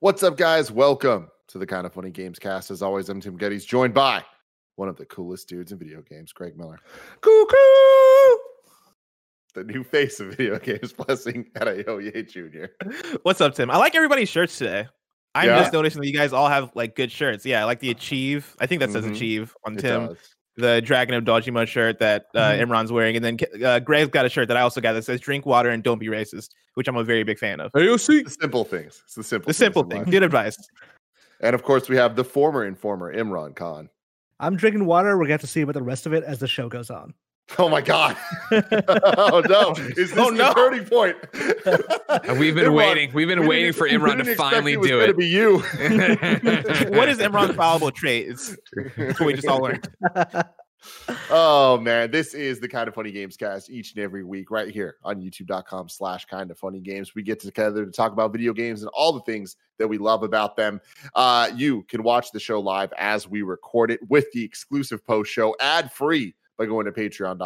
What's up, guys? Welcome to the Kind of Funny Games cast. As always, I'm Tim Geddes, joined by one of the coolest dudes in video games, Greg Miller. Cuckoo! The new face of video games, Blessing Adeoye Jr. What's up, Tim? I like everybody's shirts today. I'm just noticing that you guys all have like good shirts. Yeah, I like the Achieve. I think that says Achieve on Tim. Does. The Dragon of Dojima shirt that Imran's wearing. And then Greg's got a shirt that I also got that says drink water and don't be racist, which I'm a very big fan of. AOC. The simple things. It's the simple thing. Good advice. And of course, we have the former informer, Imran Khan. I'm drinking water. We're going to have to see about the rest of it as the show goes on. Oh my God. Oh no. Is this the turning point? We've been waiting. We've been waiting for Imran to finally do it. It's going to be you. What is Imran's fallible trait? It's what we just all learned. Oh man, this is the Kind of Funny Games cast each and every week right here on youtube.com/kindoffunnygames. We get together to talk about video games and all the things that we love about them. You can watch the show live as we record it with the exclusive post show ad-free by going to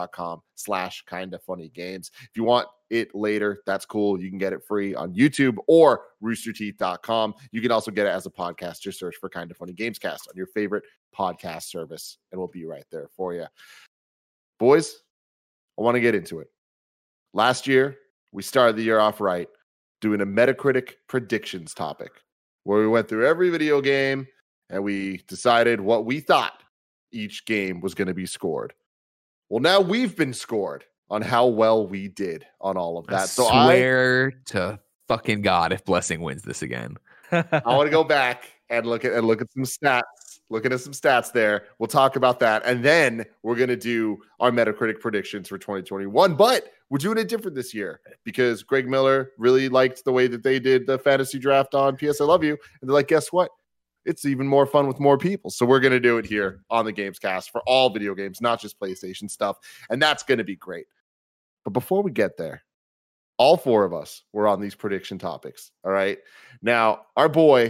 patreon.com/kindoffunnygames. If you want it later, that's cool. You can get it free on YouTube or roosterteeth.com. You can also get it as a podcast. Just search for Kind of Funny Games cast on your favorite podcast service, and we'll be right there for you. Boys, I want to get into it. Last year, we started the year off right doing a Metacritic predictions topic where we went through every video game and we decided what we thought each game was going to be scored. Well, now we've been scored on how well we did on all of that. So I swear to fucking God if Blessing wins this again. I want to go back and look at some stats. Looking at some stats there. We'll talk about that. And then we're going to do our Metacritic predictions for 2021. But we're doing it different this year because Greg Miller really liked the way that they did the fantasy draft on PS I Love You. And they're like, guess what? It's even more fun with more people. So we're going to do it here on the Gamescast for all video games, not just PlayStation stuff. And that's going to be great. But before we get there, all four of us were on these prediction topics. All right. Now, our boy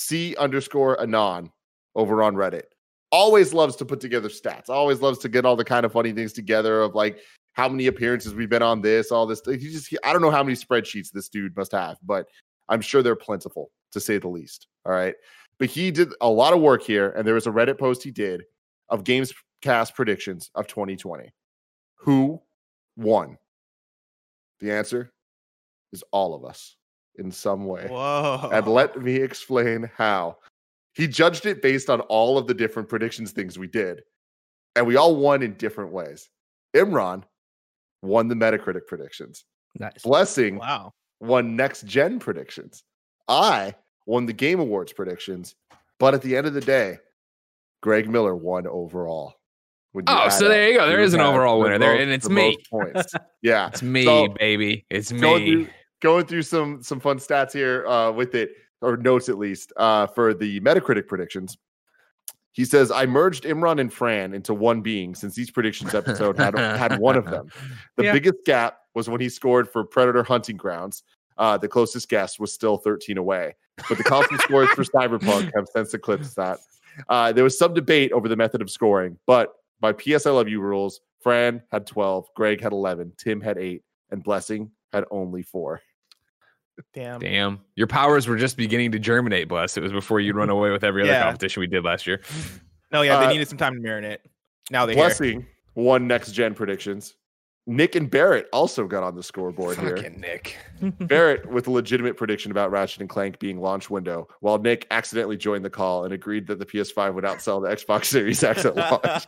C_Anon over on Reddit always loves to put together stats. Always loves to get all the kind of funny things together of like how many appearances we've been on this, all this. I don't know how many spreadsheets this dude must have, but I'm sure they're plentiful to say the least. All right. But he did a lot of work here, and there was a Reddit post he did of Gamescast predictions of 2020. Who won? The answer is all of us in some way. Whoa. And let me explain how. He judged it based on all of the different predictions things we did, and we all won in different ways. Imran won the Metacritic predictions. Nice. Blessing won Next Gen predictions. I won the Game Awards predictions, but at the end of the day, Greg Miller won overall. So there you go. There is an overall winner there, and it's me. Points. Yeah, it's me, baby. It's me. Going through some fun stats here with it, or notes at least, for the Metacritic predictions. He says, I merged Imran and Fran into one being since each predictions episode had one of them. The biggest gap was when he scored for Predator Hunting Grounds. The closest guess was still 13 away. But the constant scores for Cyberpunk have since eclipsed that. There was some debate over the method of scoring, but by PS I Love You rules, Fran had 12, Greg had 11, Tim had 8, and Blessing had only 4. Damn. Your powers were just beginning to germinate, Bless. It was before you'd run away with every other competition we did last year. No, they needed some time to marinate. Now they're Blessing won Next Gen predictions. Nick and Barrett also got on the scoreboard here. Fucking Nick. Barrett with a legitimate prediction about Ratchet and Clank being launch window, while Nick accidentally joined the call and agreed that the PS5 would outsell the Xbox Series X at launch.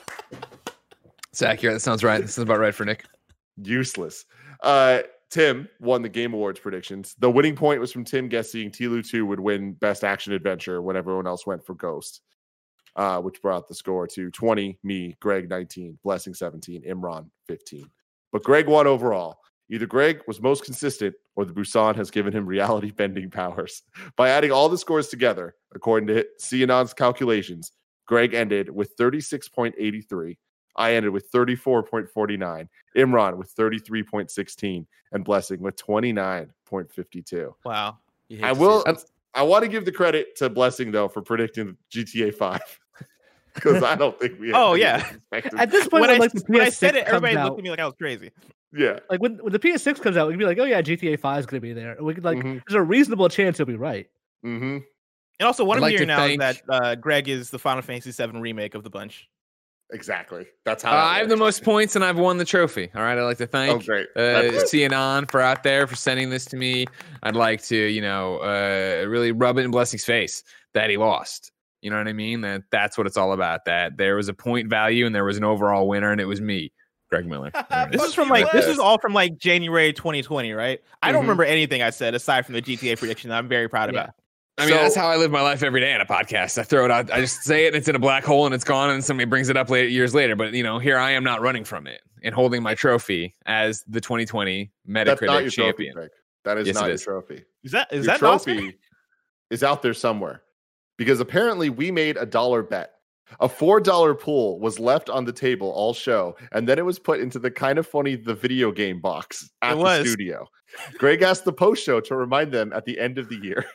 It's accurate. That sounds right. This is about right for Nick. Useless. Tim won the Game Awards predictions. The winning point was from Tim guessing TLU 2 would win Best Action Adventure when everyone else went for Ghost, which brought the score to 20, me, Greg 19, Blessing 17, Imran 15. But Greg won overall. Either Greg was most consistent or the Busan has given him reality-bending powers. By adding all the scores together, according to CNN's calculations, Greg ended with 36.83. I ended with 34.49, Imran with 33.16, and Blessing with 29.52. Wow. I want to give the credit to Blessing, though, for predicting GTA 5. Because I don't think we have At this point, when I said it, everybody looked at me like I was crazy. Yeah. Like when the PS6 comes out, we can be like, oh yeah, GTA 5 is going to be there. We could there's a reasonable chance he'll be right. Mm-hmm. And also, what I'd I'm like hearing to now is thank- that Greg is the Final Fantasy VII remake of the bunch. Exactly. That's how I have the most points and I've won the trophy. All right. I'd like to thank great. That's Cianon for out there for sending this to me. I'd like to, really rub it in Blessing's face that he lost. You know what I mean? That's what it's all about. That there was a point value and there was an overall winner, and it was me, Greg Miller. This is all from like January 2020, right? I don't remember anything I said aside from the GTA prediction that I'm very proud about. I mean, that's how I live my life every day in a podcast. I throw it out. I just say it and it's in a black hole and it's gone and somebody brings it up years later. But, here I am not running from it and holding my trophy as the 2020 Metacritic champion. Trophy, that is not your trophy. Is that trophy is out there somewhere, because apparently we made a dollar bet. A $4 pool was left on the table all show, and then it was put into the Kind of Funny the video game box at the studio. Greg asked the post show to remind them at the end of the year.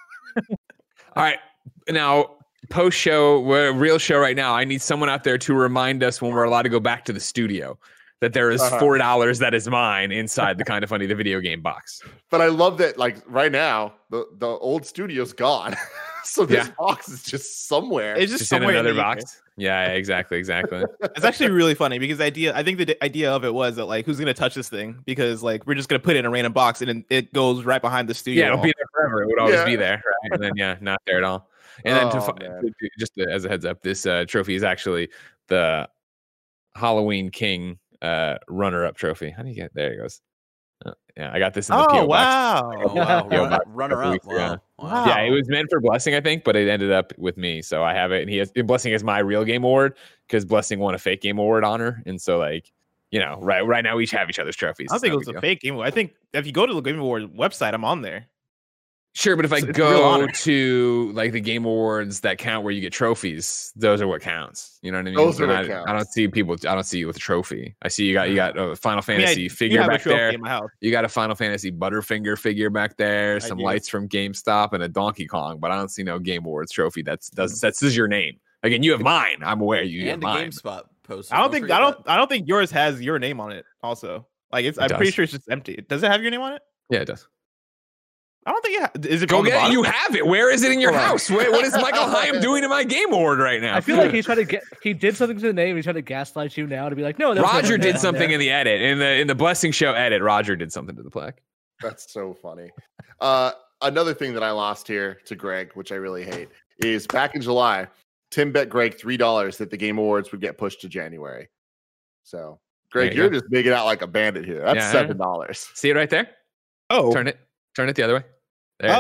All right. Now, post show, real show right now. I need someone out there to remind us when we're allowed to go back to the studio that there is $4 that is mine inside the Kind of Funny the video game box. But I love that, like, right now, the old studio's gone. So this box is just somewhere. It's just somewhere in another box. Yeah, exactly. It's actually really funny because I think the idea of it was that, like, who's going to touch this thing? Because, like, we're just going to put it in a random box and it goes right behind the studio. Yeah, it'll be there forever. It would always be there. Right? And then, not there at all. And then just as a heads up, this trophy is actually the Halloween King runner-up trophy. How do you get there? It goes. I got this in the PO box. Oh, wow. Runner-up. Wow. Yeah, it was meant for Blessing, I think, but it ended up with me. So I have it, and Blessing is my real game award because Blessing won a fake game award honor. And so, like, right now we each have each other's trophies. I don't think it was a fake game award. I think if you go to the Game Award website, I'm on there. Sure, but if I go to like the Game Awards that count where you get trophies, those are what counts. You know what I mean? Those are what counts. I don't see people. I don't see you with a trophy. I see you got a Final Fantasy figure back there. You got a Final Fantasy Butterfinger figure back there. Some lights from GameStop and a Donkey Kong. But I don't see no Game Awards trophy. That's your name. Again, you have mine. I'm aware you have mine. And the GameSpot poster. I don't think yours has your name on it. Also, like I'm pretty sure it's just empty. Does it have your name on it? Yeah, it does. I don't think is it. Go get it. You have it. Where is it in your house? What is Michael Hyam doing to my Game Award right now? I feel like he did something to the name. He's trying to gaslight you now to be like, no. Roger did something in the edit in the Blessing Show edit. Roger did something to the plaque. That's so funny. Another thing that I lost here to Greg, which I really hate, is back in July, Tim bet Greg $3 that the Game Awards would get pushed to January. So, Greg, you're just making out like a bandit here. That's $7. See it right there? Oh, turn it the other way. There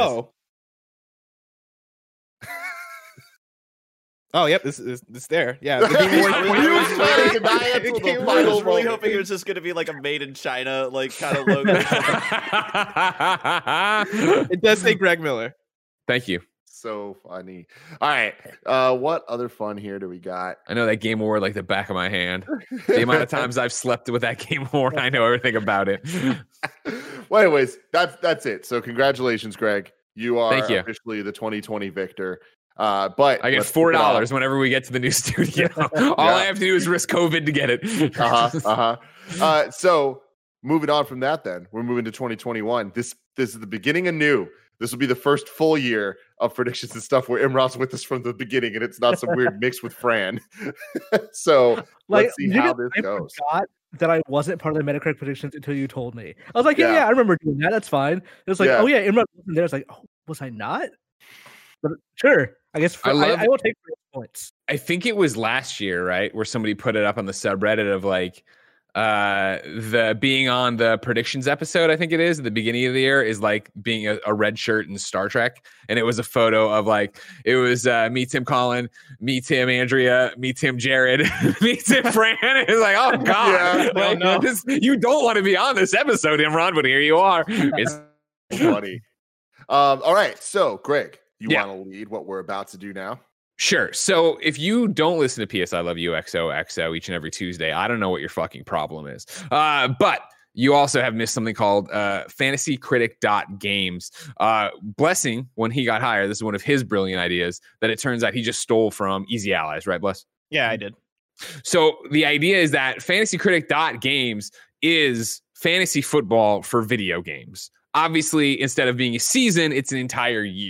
Oh, yep, it's there. Yeah, the Game Awards. I was really hoping it was just going to be like a made in China, like kind of logo. It does say Greg Miller. Thank you. So funny. All right. What other fun here do we got? I know that Game Award like the back of my hand. The amount of times I've slept with that Game Award, I know everything about it. Well, anyways, that's it. So congratulations, Greg. You are officially the 2020 victor. But I get $4 whenever we get to the new studio. All I have to do is risk COVID to get it. So moving on from that, then we're moving to 2021. This is the beginning of new. This will be the first full year of predictions and stuff where Imran's with us from the beginning, and it's not some weird mix with Fran. So let's see how this goes. I forgot that I wasn't part of the Metacritic predictions until you told me. I was like, yeah, I remember doing that. That's fine. It was like, oh yeah, Imran wasn't there. I was like, oh, was I not? But sure, I guess I will take points. I think it was last year, right, where somebody put it up on the subreddit of like the being on the predictions episode. I think it is at the beginning of the year is like being a red shirt in Star Trek, and it was a photo of like it was me, Tim Colin, me, Tim Andrea, me, Tim Jared, me, Tim Fran. It's like, oh god, you don't want to be on this episode, Imran, but here you are. It's funny. All right, so Greg. You want to lead what we're about to do now? Sure. So if you don't listen to PS I Love You XOXO each and every Tuesday, I don't know what your fucking problem is. But you also have missed something called fantasycritic.games. Blessing, when he got hired, this is one of his brilliant ideas that it turns out he just stole from Easy Allies, right, Bless? Yeah, I did. So the idea is that fantasycritic.games is fantasy football for video games. Obviously, instead of being a season, it's an entire year.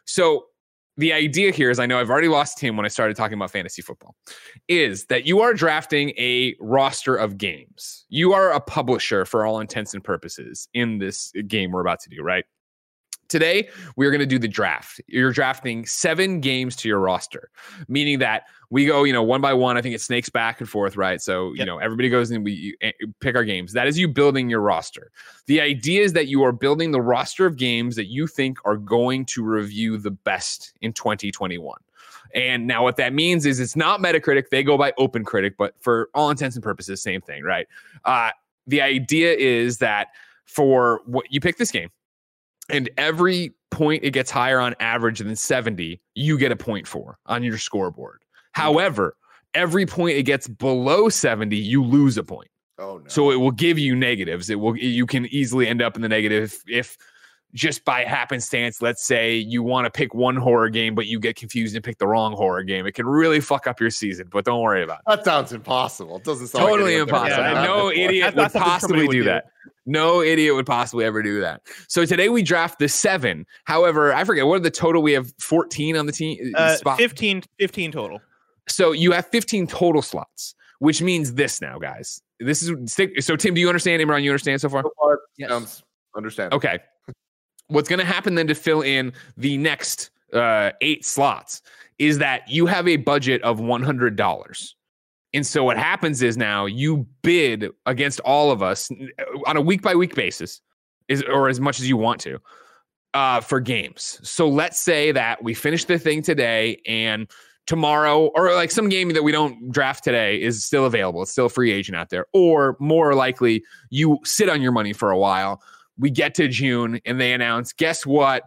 So the idea here is, I know I've already lost Tim when I started talking about fantasy football, is that you are drafting a roster of games. You are a publisher for all intents and purposes in this game we're about to do, right? Today, we're going to do the draft. You're drafting 7 games to your roster, meaning that we go, one by one. I think it snakes back and forth, right? So, everybody goes and we pick our games. That is you building your roster. The idea is that you are building the roster of games that you think are going to review the best in 2021. And now what that means is it's not Metacritic. They go by OpenCritic, but for all intents and purposes, same thing, right? The idea is that for what you pick this game, and every point it gets higher on average than 70, you get a point for on your scoreboard. However, every point it gets below 70, you lose a point. Oh no. So it will give you negatives. You can easily end up in the negative if just by happenstance, let's say you want to pick one horror game, but you get confused and pick the wrong horror game. It can really fuck up your season, but don't worry about it. That sounds impossible. It doesn't sound totally impossible. No idiot would possibly do that. No idiot would possibly ever do that. So today we draft the 7. However, I forget, what are the total? We have 14 on the team. 15 total. So you have 15 total slots, which means this now, guys. So Tim, do you understand? Imran, you understand so far? Yes. Understand. Okay. What's going to happen then to fill in the next 8 slots is that you have a budget of $100. And so what happens is now you bid against all of us on a week-by-week basis, or as much as you want to, for games. So let's say that we finish the thing today and tomorrow, or like some game that we don't draft today is still available. It's still a free agent out there. Or more likely, you sit on your money for a while. We get to June and they announce, guess what?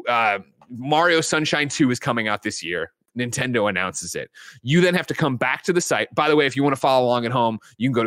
Mario Sunshine 2 is coming out this year. Nintendo announces it. You then have to come back to the site. By the way, if you want to follow along at home, you can go to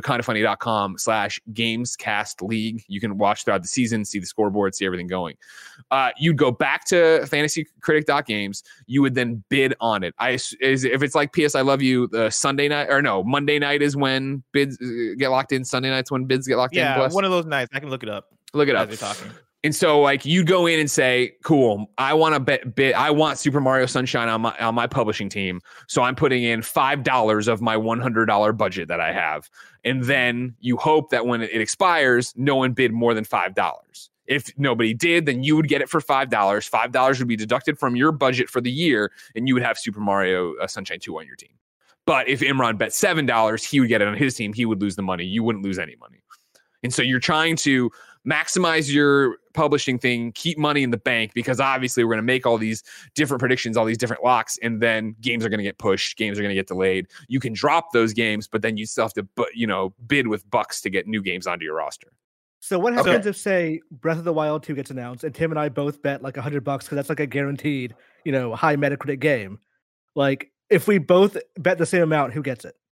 kindafunny.com/gamescastleague. You can watch throughout the season, see the scoreboard, see everything going. You'd go back to fantasycritic.games. You would then bid on it. If it's like PS I Love You, the Monday night is when bids get locked in. Sunday night's when bids get locked in. Yeah, one of those nights. I can look it up. Look it up. As you're talking. And so, like, you go in and say, "Cool, I want to bid. I want Super Mario Sunshine on my publishing team. So I'm putting in $5 of my $100 budget that I have." And then you hope that when it expires, no one bid more than $5. If nobody did, then you would get it for $5. $5 would be deducted from your budget for the year, and you would have Super Mario Sunshine 2 on your team. But if Imran bet $7, he would get it on his team. He would lose the money. You wouldn't lose any money. And so you're trying to maximize your publishing thing, keep money in the bank, because obviously we're going to make all these different predictions, all these different locks, and then games are going to get pushed, games are going to get delayed. You can drop those games, but then you still have to bid with bucks to get new games onto your roster. So what happens if, say, Breath of the Wild 2 gets announced and Tim and I both bet like $100 because that's like a guaranteed, high Metacritic game. Like, if we both bet the same amount, who gets it?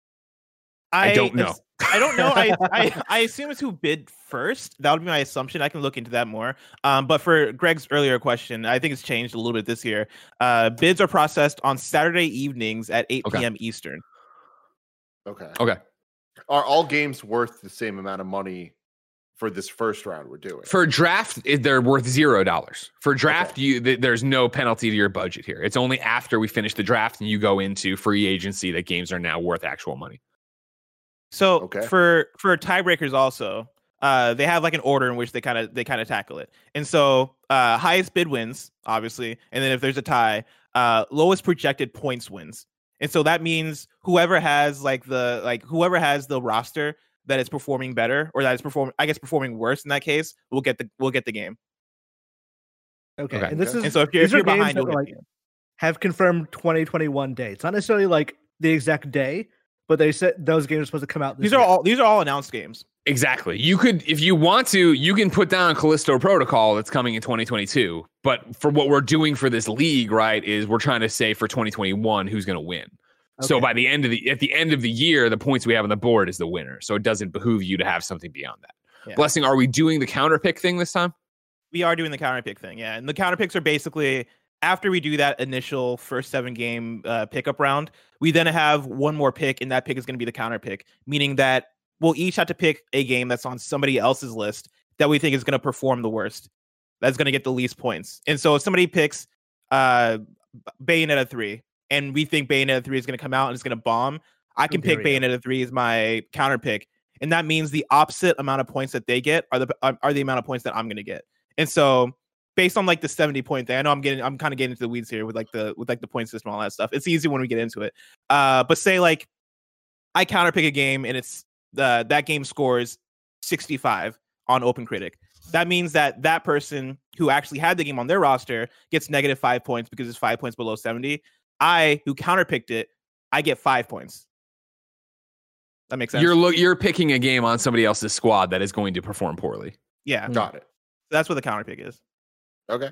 I don't know. I don't know. I assume it's who bid first. That would be my assumption. I can look into that more. But for Greg's earlier question, I think it's changed a little bit this year. Bids are processed on Saturday evenings at 8 p.m. Eastern. Okay. Are all games worth the same amount of money for this first round we're doing? For draft, they're worth $0. For draft, there's no penalty to your budget here. It's only after we finish the draft and you go into free agency that games are now worth actual money. So for tiebreakers also, they have like an order in which they kind of tackle it. And so highest bid wins, obviously, and then if there's a tie, lowest projected points wins. And so that means whoever has the roster that is performing better, or that is performing worse in that case, will get the game. Okay. And this is, and so if you're behind, you'll get have confirmed 2021 dates. Not necessarily like the exact day, but they said those games are supposed to come out. These are all announced games. Exactly. You could, if you want to, you can put down Callisto Protocol that's coming in 2022. But for what we're doing for this league, right, is we're trying to say for 2021 who's going to win. Okay. So by the end of the year, the points we have on the board is the winner. So it doesn't behoove you to have something beyond that. Yeah. Blessing, are we doing the counter pick thing this time? We are doing the counter pick thing, yeah. And the counter picks are basically, after we do that initial first 7 game pickup round, we then have one more pick, and that pick is going to be the counter pick, meaning that we'll each have to pick a game that's on somebody else's list that we think is going to perform the worst. That's going to get the least points. And so if somebody picks Bayonetta 3, and we think Bayonetta 3 is going to come out and it's going to bomb, I can pick Bayonetta 3 as my counter pick, and that means the opposite amount of points that they get are the amount of points that I'm going to get. And so, based on like the 70 point thing, I know I'm kind of getting into the weeds here with the point system and all that stuff. It's easy when we get into it. But say like I counter pick a game and it's that game scores 65 on OpenCritic. That means that person who actually had the game on their roster gets negative 5 points because it's 5 points below 70. I, who counterpicked it, I get 5 points. That makes sense. You're picking a game on somebody else's squad that is going to perform poorly. Yeah, got it. That's what the counter pick is. Okay.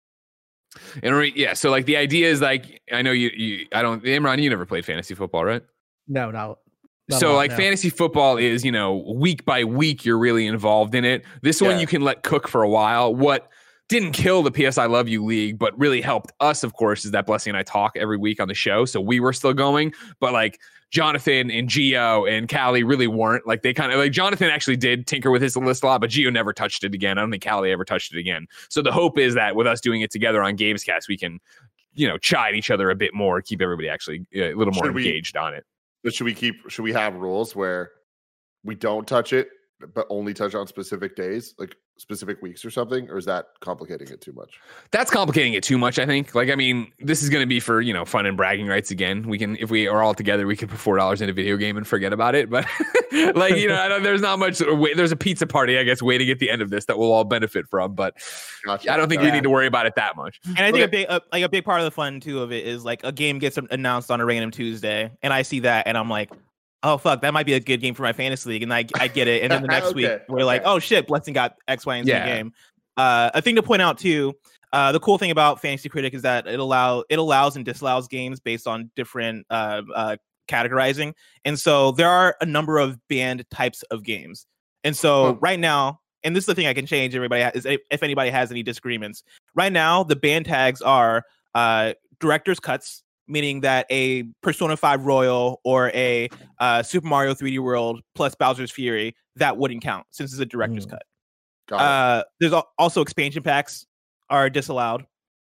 And so like the idea is like, I know Imran, you never played fantasy football, right? No, not so like fantasy football is, week by week, you're really involved in it. This one you can let cook for a while. What didn't kill the PS I Love You League, but really helped us, of course, is that Blessing and I talk every week on the show. So we were still going, but like Jonathan and Gio and Callie really weren't. Like they kind of like Jonathan actually did tinker with his list a lot, but Gio never touched it again. I don't think Callie ever touched it again. So the hope is that with us doing it together on Gamescast, we can, chide each other a bit more, keep everybody actually a little more engaged on it. But should we have rules where we don't touch it, but only touch on specific days, like specific weeks or something? Or is that complicating it too much? That's complicating it too much, I think. Like, I mean, this is going to be for, fun and bragging rights again. We can, if we are all together, we can put $4 in a video game and forget about it. But like, there's not much way. There's a pizza party, I guess, waiting at the end of this that we'll all benefit from. But gotcha. I don't think we need to worry about it that much. And I think a big part of the fun too of it is like a game gets announced on a random Tuesday, and I see that, and I'm like, oh fuck, that might be a good game for my fantasy league, and I get it. And then the next week we're like, oh shit, Blessing got X, Y, and Z game. A thing to point out too, the cool thing about Fantasy Critic is that it allows and disallows games based on different categorizing, and so there are a number of banned types of games. And so right now, and this is the thing I can change. Everybody is if anybody has any disagreements. Right now, the banned tags are director's cuts, meaning that a Persona 5 Royal or a Super Mario 3D World plus Bowser's Fury, that wouldn't count since it's a director's cut. There's also expansion packs are disallowed.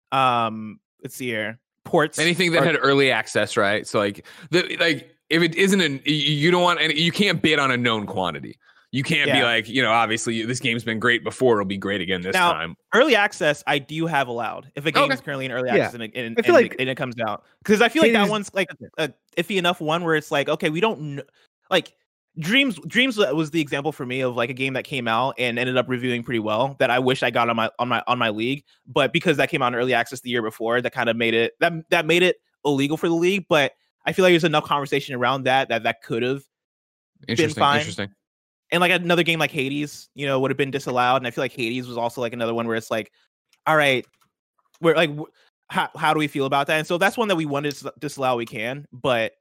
Let's see here. Ports. Anything that had early access, right? So like if it isn't you don't want any, you can't bid on a known quantity. You can't be like, obviously this game's been great before, it'll be great again this time. Early access, I do have allowed if a game is currently in early access and it comes out. Because I feel like that one's like a iffy enough one where it's like, okay, we don't like Dreams was the example for me of like a game that came out and ended up reviewing pretty well that I wish I got on my league. But because that came out in early access the year before, that kind of made it that made it illegal for the league. But I feel like there's enough conversation around that could have been fine. Interesting. And like another game like Hades, would have been disallowed. And I feel like Hades was also like another one where it's like, all right, we're like, how do we feel about that? And so that's one that we wanted to disallow. We can, but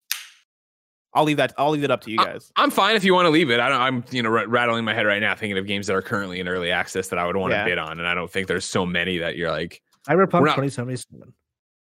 I'll leave it up to you guys. I'm fine if you want to leave it. I'm rattling my head right now thinking of games that are currently in early access that I would want to bid on, and I don't think there's so many that you're like. Cyberpunk 2077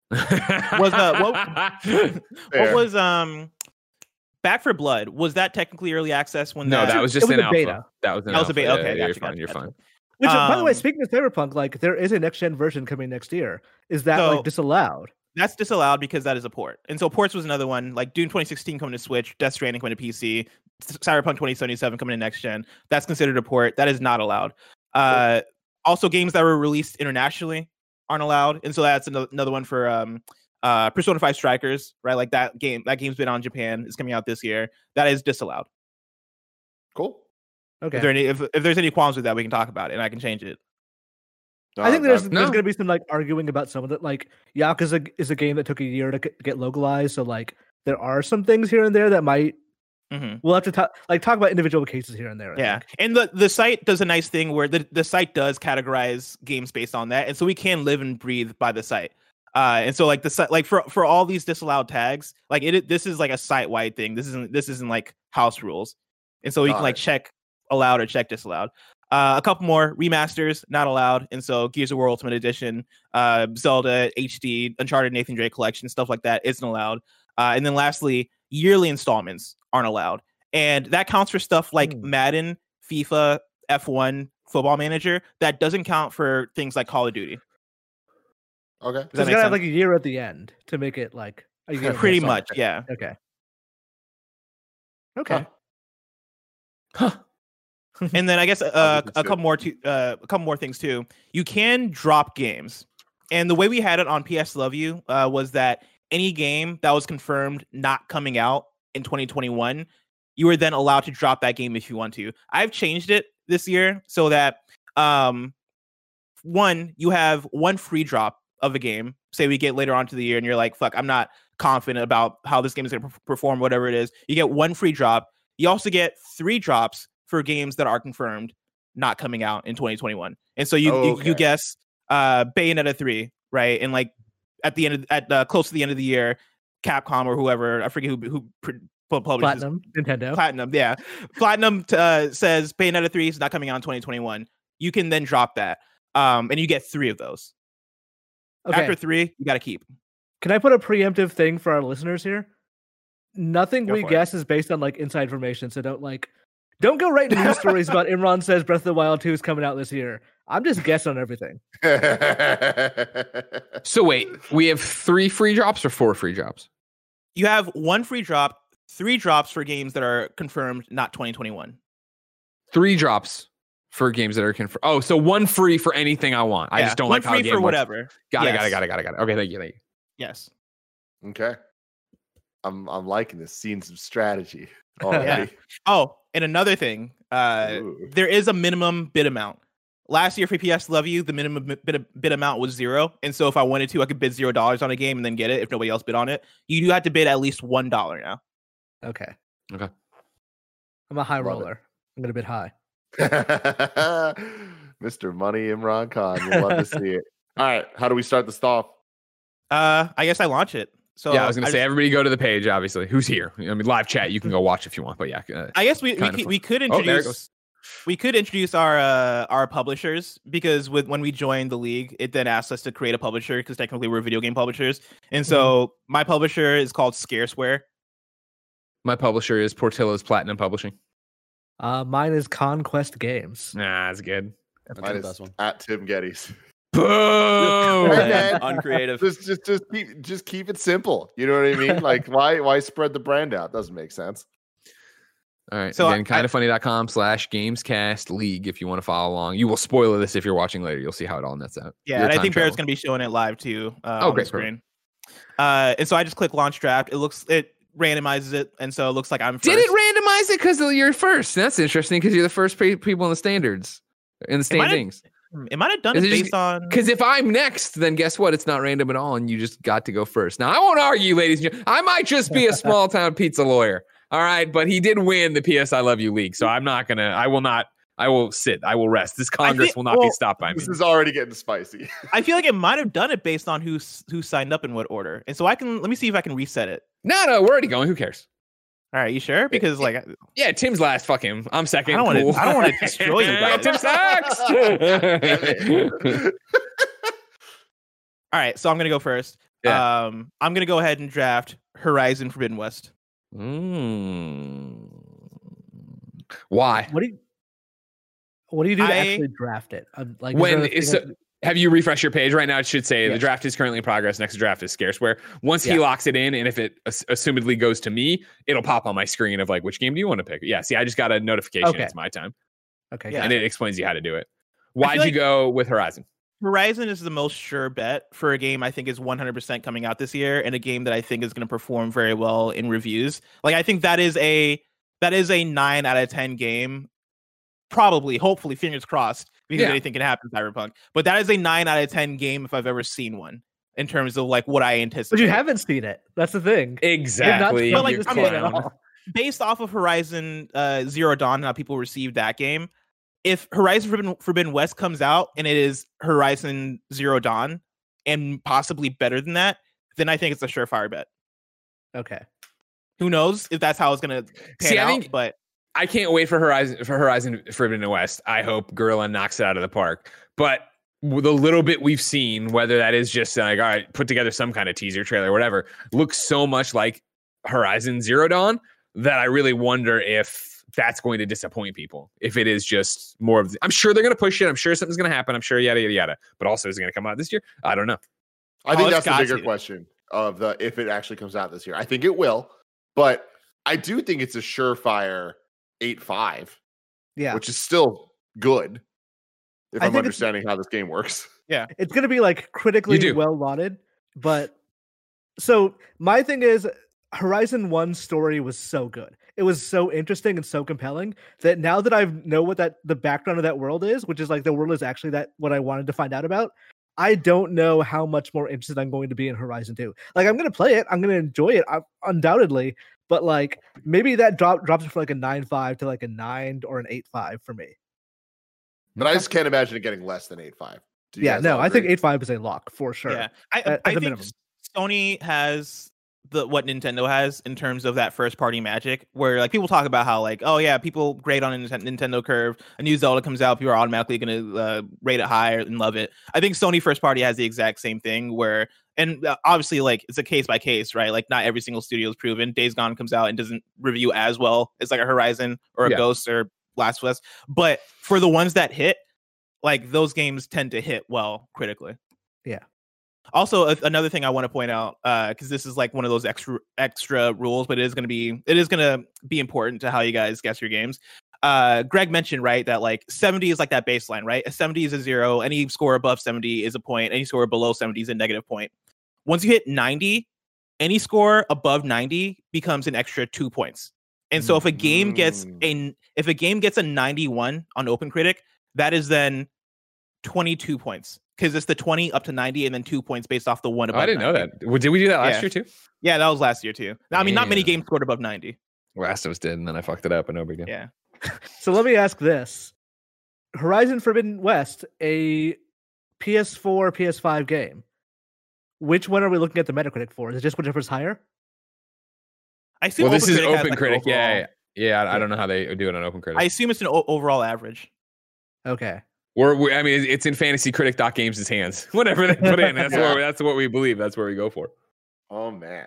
what was Back 4 Blood, was that technically early access when that was just an alpha. Beta. That was a beta. Okay, gotcha, you're fine. Which, by the way, speaking of Cyberpunk, like there is a next gen version coming next year. Is that disallowed? That's disallowed because that is a port. And so ports was another one, like Dune 2016 coming to Switch, Death Stranding coming to PC, Cyberpunk 2077 coming to next gen. That's considered a port. That is not allowed. Also, games that were released internationally aren't allowed, and so that's another one for Persona 5 Strikers, right? Like that game's been on Japan, is coming out this year. That is disallowed. Cool. Okay. If there's any qualms with that, we can talk about it, and I can change it. I think there's going to be some like arguing about some of it. Like Yakuza is a game that took a year to get localized, so like there are some things here and there that might. We'll have to talk about individual cases here and there. I think. And the site does a nice thing where the site does categorize games based on that, and so we can live and breathe by the site. And so like the site, like for all these disallowed tags, like this is like a site wide thing. This isn't like house rules, and so you can like check allowed or check disallowed. A couple more remasters not allowed, and so Gears of War Ultimate Edition, Zelda HD, Uncharted Nathan Drake Collection, stuff like that isn't allowed. And then lastly, yearly installments aren't allowed, and that counts for stuff like Madden, FIFA, F1, Football Manager. That doesn't count for things like Call of Duty. Okay. So it's gotta have like a year at the end to make it like a year. Pretty much, yeah. Okay. Okay. Huh. And then I guess a couple more things too. You can drop games, and the way we had it on PS Love You was that any game that was confirmed not coming out in 2021, you were then allowed to drop that game if you want to. I've changed it this year so that one, you have one free drop of a game. Say we get later on to the year and you're like, fuck, I'm not confident about how this game is going to perform, whatever it is. You get one free drop. You also get 3 drops for games that are confirmed not coming out in 2021. And so you guess Bayonetta 3, right? And like at the end of close to the end of the year, Capcom or whoever, I forget who publishes Platinum, Nintendo. Platinum, yeah. Platinum says Bayonetta 3 is not coming out in 2021. You can then drop that. And you get 3 of those. Okay. After 3, you got to keep. Can I put a preemptive thing for our listeners here? Nothing we guess is based on like inside information, so don't go writing news stories about Imran says Breath of the Wild 2 is coming out this year. I'm just guessing on everything. So wait, we have 3 free drops or 4 free drops? You have 1 free drop, 3 drops for games that are confirmed not 2021. 3 drops for games that are confirmed. Oh, so 1 free for anything I want. I just don't like how the game for whatever. Got it. Okay, thank you. Yes. Okay. I'm liking this. Seeing some strategy already. Yeah. Oh, and another thing, there is a minimum bid amount. Last year for PS Love You, the minimum bid amount was 0, and so if I wanted to, I could bid $0 on a game and then get it if nobody else bid on it. You do have to bid at least $1 now. Okay. I'm a high roller. I'm gonna bid high. Mr. Money Imran Khan, you'll love to see it. All right, how do we start this off? I guess I launch it. So yeah, I was gonna say everybody go to the page. Obviously, who's here? I mean, live chat. You can go watch if you want. But yeah, I guess we could introduce. We could introduce our publishers because when we joined the league, it then asked us to create a publisher because technically we're video game publishers. And so my publisher is called Scarceware. My publisher is Portillo's Platinum Publishing. Mine is Conquest Games. Nah, that's good. Mine is the best one. At Tim Geddes. Boom! Uncreative. Just keep it simple. You know what I mean? Like why spread the brand out? Doesn't make sense. All right. So again, kindafunny.com/gamescast league if you want to follow along. You will spoil this if you're watching later. You'll see how it all nets out. Yeah, and I think Barrett's going to be showing it live too on the screen. And so I just click launch draft. It randomizes it, and so it looks like I'm first. Did it randomize it because you're first? That's interesting because you're the first people in the standings. In the standings. It might have done it based on... Because if I'm next, then guess what? It's not random at all, and you just got to go first. Now, I won't argue, ladies and gentlemen. I might just be a small-town pizza lawyer, all right? But he did win the PS I Love You League, so I'm not going to... I will sit. I will rest. This Congress will not be stopped by me. This is already getting spicy. I feel like it might have done it based on who signed up in what order. And so let me see if I can reset it. No, we're already going. Who cares? All right, you sure? Because yeah, Tim's last. Fuck him. I'm second. I don't want to destroy you guys. Tim sucks. All right, so I'm gonna go first. Yeah. I'm gonna go ahead and draft Horizon Forbidden West. Why? What do you do to actually draft it? Have you refreshed your page right now? It should say the draft is currently in progress. Next draft is Scarceware. Once he locks it in, and if it assumedly goes to me, it'll pop on my screen of like, which game do you want to pick? Yeah, see, I just got a notification. Okay. It's my time. Okay. And it explains you how to do it. Why'd you go with Horizon? Horizon is the most sure bet for a game I think is 100% coming out this year, and a game that I think is going to perform very well in reviews. Like, I think that is a 9 out of 10 game. Probably, hopefully, fingers crossed, because anything can happen in Cyberpunk. But that is a 9 out of 10 game if I've ever seen one, in terms of like what I anticipate. But you haven't seen it. That's the thing. Exactly. But like, based off of Horizon Zero Dawn, how people received that game, if Horizon Forbidden West comes out and it is Horizon Zero Dawn and possibly better than that, then I think it's a surefire bet. Okay. Who knows if that's how it's going to pan out, but I can't wait for Horizon Forbidden West. I hope Guerrilla knocks it out of the park. But the little bit we've seen, whether that is just like, all right, put together some kind of teaser trailer, whatever, looks so much like Horizon Zero Dawn that I really wonder if that's going to disappoint people. If it is just more of I'm sure they're going to push it. I'm sure something's going to happen. I'm sure yada, yada, yada. But also, is it going to come out this year? I don't know. I think that's the bigger question of if it actually comes out this year. I think it will, but I do think it's a surefire 8.5. Yeah, which is still good if I'm understanding how this game works. Yeah, it's going to be like critically well lauded, but so my thing is Horizon 1 story was so good. It was so interesting and so compelling that now that I know what the background of that world is, which is like the world is actually that what I wanted to find out about, I don't know how much more interested I'm going to be in Horizon 2. Like, I'm going to play it. I'm going to enjoy it, undoubtedly. But, like, maybe that drops it from, like, a 9.5 to, like, a 9 or an 8.5 for me. But I just can't imagine it getting less than 8.5. Yeah, no, I think 8.5 is a lock for sure. Yeah, I think minimum. Sony has what Nintendo has in terms of that first party magic, where like people talk about how like, oh yeah, people grade on a Nintendo curve. A new Zelda comes out, people are automatically going to rate it higher and love it. I think Sony first party has the exact same thing where, and obviously like it's a case by case, right? Like not every single studio is proven. Days Gone comes out and doesn't review as well as like a Horizon or a Ghost or Last of Us. But for the ones that hit, like those games tend to hit well critically. Yeah. Also, another thing I want to point out, because this is like one of those extra rules, but it is going to be important to how you guys guess your games. Greg mentioned, right, that like 70 is like that baseline, right? A 70 is a 0. Any score above 70 is a point. Any score below 70 is a negative point. Once you hit 90, any score above 90 becomes an extra 2 points. And so if a game gets a 91 on OpenCritic, that is then 22 points. Because it's the 20 up to 90 and then 2 points based off the one above 90. I didn't know that. Did we do that last year too? Yeah, that was last year too. I mean, not many games scored above 90. Last of Us did, and then I fucked it up, but no big deal. Yeah. So let me ask this. Horizon Forbidden West, a PS4, PS5 game. Which one are we looking at the Metacritic for? Is it just whichever's higher? I assume this is OpenCritic. Yeah. I don't know how they do it on OpenCritic. I assume it's an overall average. Okay. I mean, it's in FantasyCritic.Games' hands. Whatever they put in, that's what we believe. That's where we go for. Oh man,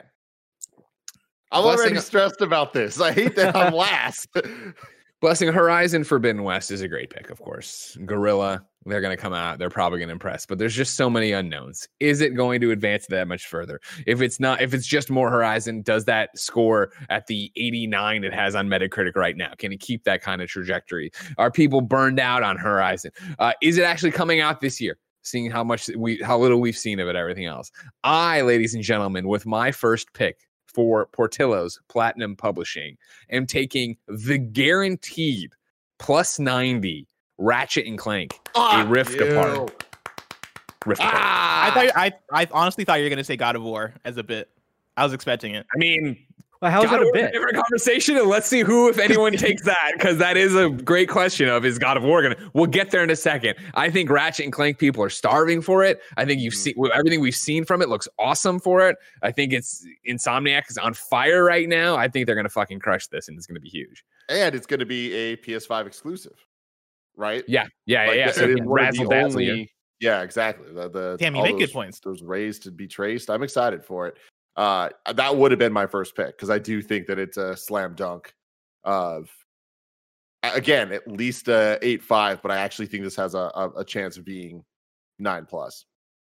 I'm already stressed about this. I hate that I'm last. Blessing, Horizon Forbidden West is a great pick, of course. Guerrilla, they're going to come out. They're probably going to impress, but there's just so many unknowns. Is it going to advance that much further? If it's just more Horizon, does that score at the 89 it has on Metacritic right now? Can it keep that kind of trajectory? Are people burned out on Horizon? Is it actually coming out this year? Seeing how little we've seen of it, everything else. Ladies and gentlemen, with my first pick for Portillo's Platinum Publishing, am taking the guaranteed plus 90 Ratchet and Clank, a Rift Apart. I honestly thought you were going to say God of War as a bit. I was expecting it. I mean, how's that a bit? Different conversation, and let's see who, if anyone, takes that, because that is a great question of, is God of War gonna? We'll get there in a second. I think Ratchet and Clank people are starving for it. I think you've seen everything we've seen from it looks awesome for it. I think it's Insomniac is on fire right now. I think they're gonna fucking crush this, and it's gonna be huge. And it's gonna be a PS5 exclusive, right? Yeah. So razzle dazzle. Yeah, exactly. Damn, you make good points. Those raised to be traced. I'm excited for it. That would have been my first pick because I do think that it's a slam dunk of, again, at least 8.5, but I actually think this has a chance of being 9+.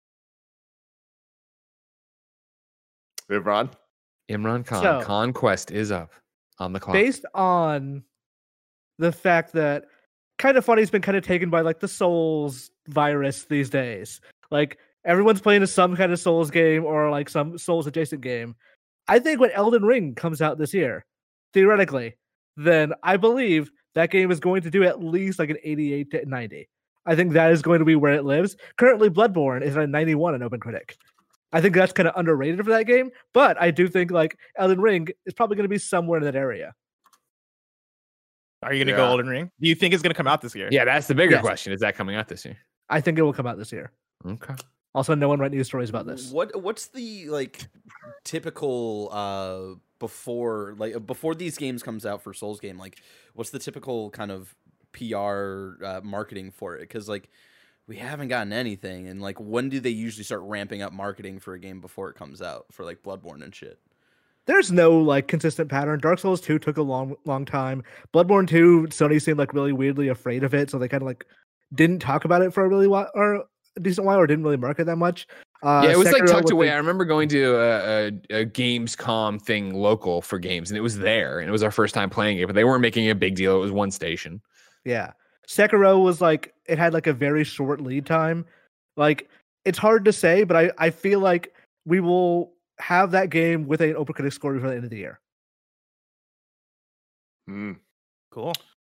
Imran Khan, Conquest is up on the clock. Based on the fact that Kind of Funny's been kind of taken by like the Souls virus these days. Like, everyone's playing some kind of Souls game or like some Souls adjacent game. I think when Elden Ring comes out this year, theoretically, then I believe that game is going to do at least like an 88 to 90. I think that is going to be where it lives. Currently, Bloodborne is at a 91 on OpenCritic. I think that's kind of underrated for that game, but I do think like Elden Ring is probably going to be somewhere in that area. Are you going to go Elden Ring? Do you think it's going to come out this year? Yeah, that's the bigger question. Is that coming out this year? I think it will come out this year. Okay. Also, no one write news stories about this. What's the like typical before these games comes out for Souls game? Like, what's the typical kind of PR marketing for it? Because like we haven't gotten anything, and like when do they usually start ramping up marketing for a game before it comes out for like Bloodborne and shit? There's no like consistent pattern. Dark Souls 2 took a long time. Bloodborne 2, Sony seemed like really weirdly afraid of it, so they kind of like didn't talk about it for a really while, or decent while, or didn't really market that much. Yeah, it was like tucked away. I remember going to a Gamescom thing local for games, and it was there, and it was our first time playing it, but they weren't making a big deal. It was one station. Yeah. Sekiro was like, it had like a very short lead time. Like, it's hard to say, but I feel like we will have that game with an OpenCritic score before the end of the year. Cool.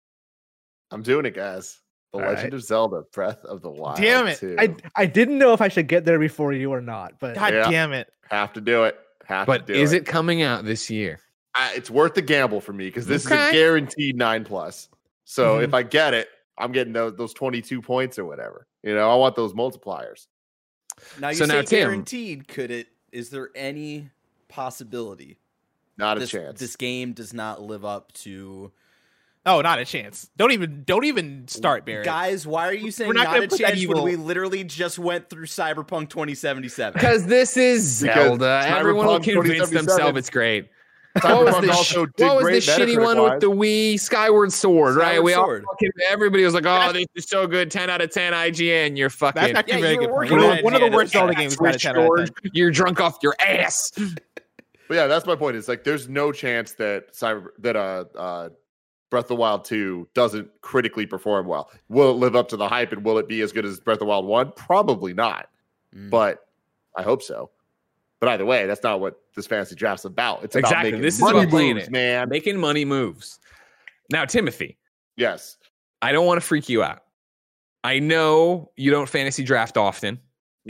I'm doing it, guys. The Legend of Zelda: Breath of the Wild. Damn it! 2. I didn't know if I should get there before you or not, but God damn it! Have to do it. But is it coming out this year? It's worth the gamble for me because this is a guaranteed 9+. So if I get it, I'm getting those 22 points or whatever. You know, I want those multipliers. Now you say guaranteed. Could it? Is there any possibility? Not a chance. This game does not live up to. Oh, not a chance. Don't even start, Barrett. Guys, why are you saying not a chance when we literally just went through Cyberpunk 2077? Because this is Zelda. Everyone will convince themselves it's great. What was the shitty one with the Wii? Skyward Sword, right? Everybody was like, "Oh, this is so good, 10 out of 10 IGN." You're fucking. That's actually very good. One of the worst Zelda games got a 10 out of 10. You're drunk off your ass. But yeah, that's my point. It's like there's no chance that Breath of the Wild 2 doesn't critically perform well. Will it live up to the hype, and will it be as good as Breath of the Wild 1? Probably not. But I hope so. But either way, that's not what this fantasy draft's about. It's about making money moves, man. Making money moves. Now, Timothy. Yes. I don't want to freak you out. I know you don't fantasy draft often.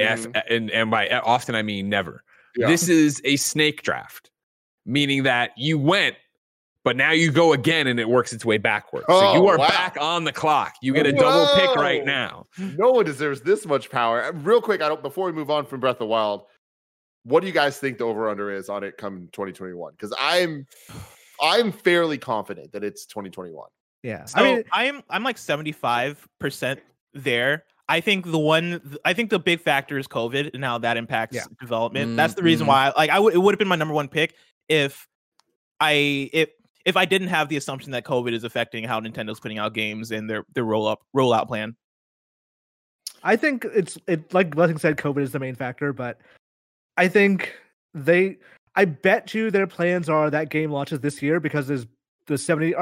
And by often, I mean never. Yeah. This is a snake draft, meaning that you went, but now you go again and it works its way backwards. So you are back on the clock. You get a double pick right now. No one deserves this much power. Real quick, before we move on from Breath of the Wild, what do you guys think the over-under is on it come 2021? Because I'm fairly confident that it's 2021. Yeah. So I'm like 75% there. I think the big factor is COVID and how that impacts development. That's the reason why it would have been my number one pick if I didn't have the assumption that COVID is affecting how Nintendo's putting out games and their rollout plan. I think it's like Blessing said, COVID is the main factor, but I think I bet you their plans are that game launches this year because there's the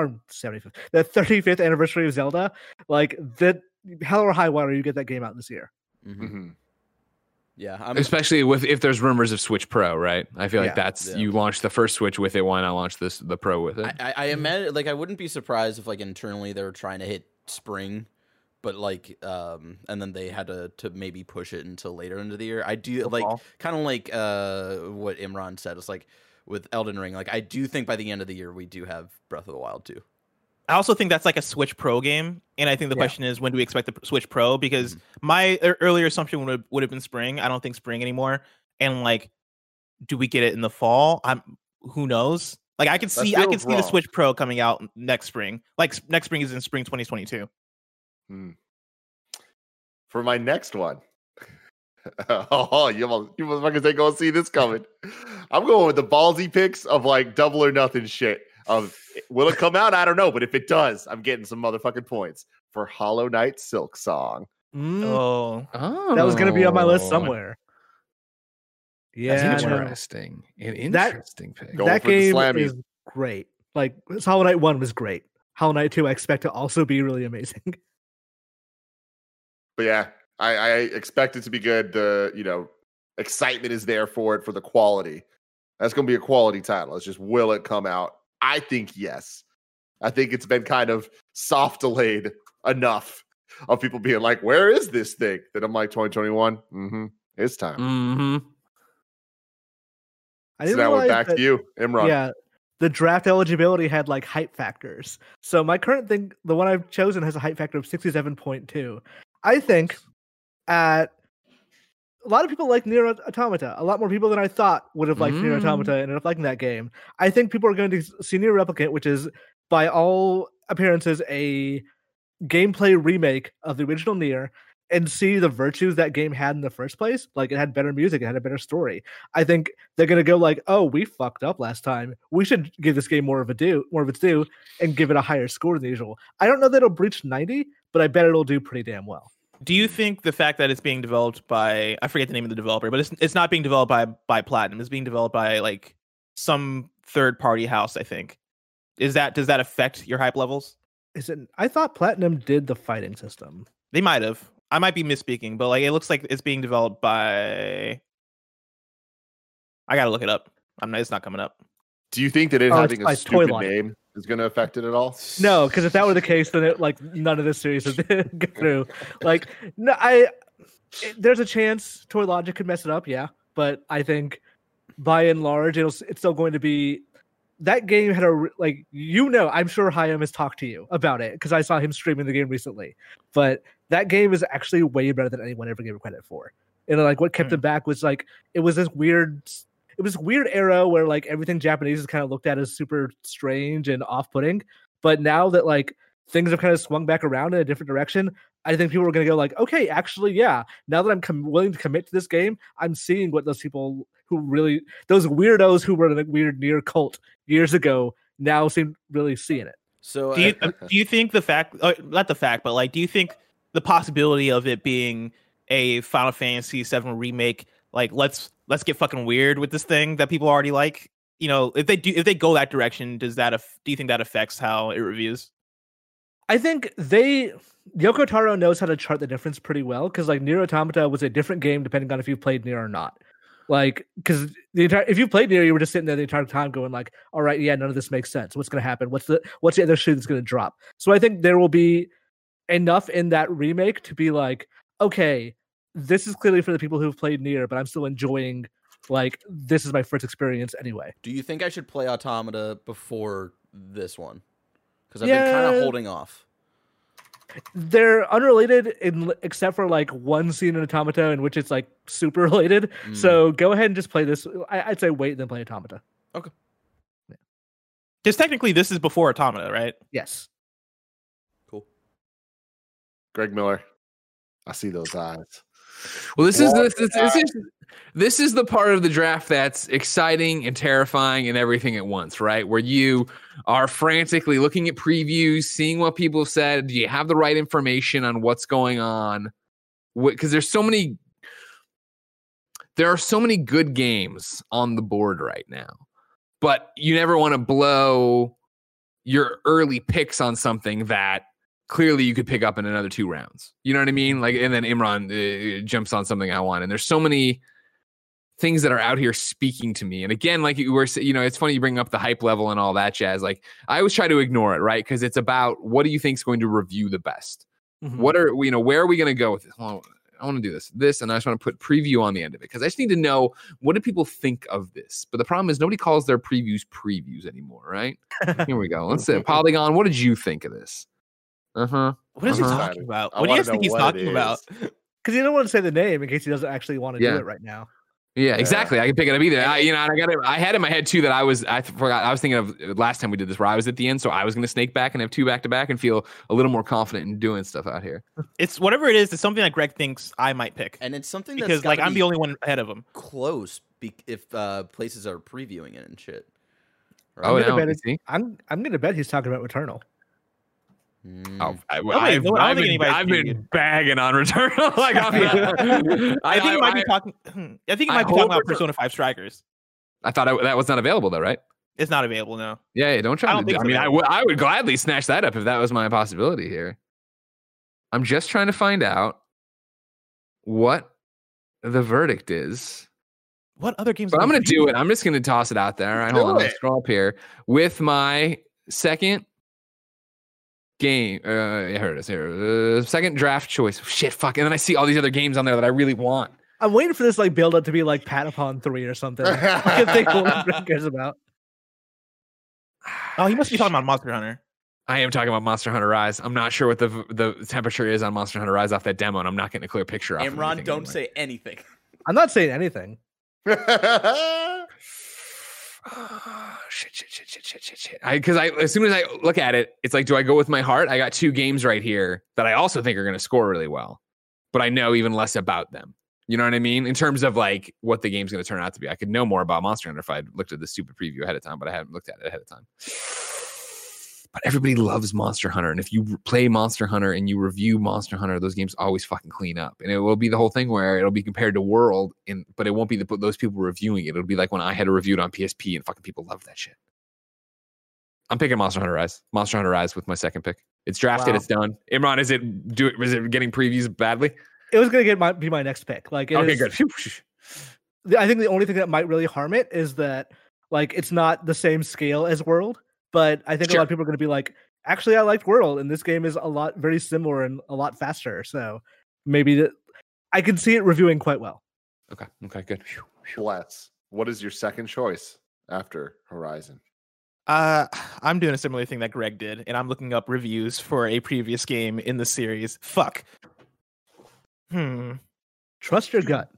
35th anniversary of Zelda. Like that, hell or high water, you get that game out this year. Yeah, especially if there's rumors of Switch Pro, right? I feel like you launched the first Switch with it. Why not launch the Pro with it? I imagine, I wouldn't be surprised if internally they were trying to hit spring, but and then they had to maybe push it until later into the year. I do kind of like what Imran said. It's like with Elden Ring. I do think by the end of the year we do have Breath of the Wild 2. I also think that's like a Switch Pro game, and I think the question is, when do we expect the Switch Pro? Because my earlier assumption would have been spring. I don't think spring anymore. And do we get it in the fall? Who knows? I can see the Switch Pro coming out next spring. Next spring is in spring 2022. For my next one, you motherfuckers ain't gonna see this coming. I'm going with the ballsy picks of double or nothing shit. Will it come out? I don't know, but if it does, I'm getting some motherfucking points for Hollow Knight Silksong. Oh, that was gonna be on my list somewhere. Yeah, that's interesting. An interesting pick. That game is great. Hollow Knight 1 was great. Hollow Knight 2, I expect to also be really amazing. But yeah, I expect it to be good. The excitement is there for it, for the quality. That's going to be a quality title. It's just, will it come out? I think yes. I think it's been kind of soft delayed enough of people being like, where is this thing? That I'm like, 2021? It's time. So now we're back to you, Imran. Yeah, the draft eligibility had hype factors. So my current thing, the one I've chosen, has a hype factor of 67.2. I think a lot of people like Nier Automata. A lot more people than I thought would have liked Nier Automata and ended up liking that game. I think people are going to see Nier Replicant, which is, by all appearances, a gameplay remake of the original Nier, and see the virtues that game had in the first place. It had better music, it had a better story. I think they're going to go oh, we fucked up last time. We should give this game more of its due, and give it a higher score than usual. I don't know that it'll breach 90, but I bet it'll do pretty damn well. Do you think the fact that it's being developed by, I forget the name of the developer, but it's not being developed by Platinum, it's being developed by like some third party house, I think. Does that affect your hype levels? I thought Platinum did the fighting system. They might have. I might be misspeaking, but like it looks like it's being developed by, I gotta look it up. It's not coming up. Do you think that it having a stupid name is going to affect it at all? No, because if that were the case, then none of this series would go through. Like, no, there's a chance Toy Logic could mess it up, yeah, but I think by and large, it's still going to be. That game had I'm sure Hayam has talked to you about it because I saw him streaming the game recently. But that game is actually way better than anyone ever gave it credit for. And like what kept it back was like it was this weird era where like everything Japanese is kind of looked at as super strange and off-putting. But now that like things have kind of swung back around in a different direction, I think people are going to go like, okay, actually, yeah. Now that I'm willing to commit to this game, I'm seeing what those people those weirdos who were in a weird Nier cult years ago now seem really seeing it. So do you think the fact, not the fact, but like, do you think the possibility of it being a Final Fantasy VII remake, like let's get fucking weird with this thing that people already like, you know, if they go that direction, do you think that affects how it reviews? I think Yoko Taro knows how to chart the difference pretty well because like Nier Automata was a different game depending on if you played Nier or not. Like, because if you played Nier, you were just sitting there the entire time going like, all right, yeah, none of this makes sense. What's going to happen? What's the other shoe that's going to drop? So I think there will be enough in that remake to be like, okay, this is clearly for the people who've played Nier, but I'm still enjoying, like, this is my first experience anyway. Do you think I should play Automata before this one? Because I've been kind of holding off. They're unrelated except for like one scene in Automata in which it's like super related. So go ahead and just play this. I'd say wait and then play Automata. Okay. Because technically this is before Automata, right? Yes. Cool. Greg Miller. I see those eyes. Well, this is the part of the draft that's exciting and terrifying and everything at once, right? Where you are frantically looking at previews, seeing what people have said. Do you have the right information on what's going on? Because there are so many good games on the board right now, but you never want to blow your early picks on something that clearly you could pick up in another 2 rounds. You know what I mean? Like, and then Imran jumps on something I want. And there's so many things that are out here speaking to me. And again, like you were, you know, it's funny you bring up the hype level and all that jazz. Like I always try to ignore it, right? Because it's about what do you think is going to review the best? Mm-hmm. Where are we going to go with this? Well, I want to do this, and I just want to put preview on the end of it because I just need to know what do people think of this. But the problem is nobody calls their previews anymore, right? Here we go. Let's say Polygon. What did you think of this? What is he talking about? What do you think he's talking about? Because you don't want to say the name in case he doesn't actually want to do it right now. Yeah, exactly. I can pick it up either. I had in my head too that I forgot. I was thinking of last time we did this where I was at the end, so I was going to snake back and have 2 back to back and feel a little more confident in doing stuff out here. It's whatever it is. It's something that Greg thinks I might pick, and it's something because like I'm the only one ahead of him. Close, if places are previewing it and shit. Right? I'm going to bet he's talking about Returnal. I've been bagging on Returnal. Like, I think he might be talking. I think he might be talking about Persona 5 Strikers. I thought that was not available though, right? It's not available now. Yeah, don't try. I would gladly snatch that up if that was my possibility here. I'm just trying to find out what the verdict is. What other games? But I'm going to do it. I'm just going to toss it out there. All right, hold on. Let's scroll up here with my second game. Here it is. Here, second draft choice. Shit, fuck. And then I see all these other games on there that I really want. I'm waiting for this like build up to be like Patapon 3 or something. I can think what Greg cares about. Oh, he must be talking about Monster Hunter. I am talking about Monster Hunter Rise. I'm not sure what the temperature is on Monster Hunter Rise off that demo, and I'm not getting a clear picture. Imran, don't say anything. I'm not saying anything. Shit. Because as soon as I look at it, it's like, do I go with my heart? I got 2 games right here that I also think are going to score really well, but I know even less about them. You know what I mean? In terms of like what the game's going to turn out to be. I could know more about Monster Hunter if I'd looked at the stupid preview ahead of time, but I haven't looked at it ahead of time. But everybody loves Monster Hunter. And if you play Monster Hunter and you review Monster Hunter, those games always fucking clean up. And it will be the whole thing where it'll be compared to World, but it won't be those people reviewing it. It'll be like when I had to review it on PSP and fucking people love that shit. I'm picking Monster Hunter Rise. Monster Hunter Rise with my second pick. It's drafted. Wow. It's done. Imran, is it getting previews badly? It was going to be my next pick. Like, okay, good. I think the only thing that might really harm it is that like it's not the same scale as World. But I think a lot of people are going to be like, actually, I liked World, and this game is very similar and a lot faster. So maybe I can see it reviewing quite well. Okay, good. Bless. What is your second choice after Horizon? I'm doing a similar thing that Greg did, and I'm looking up reviews for a previous game in the series. Fuck. Trust your gut.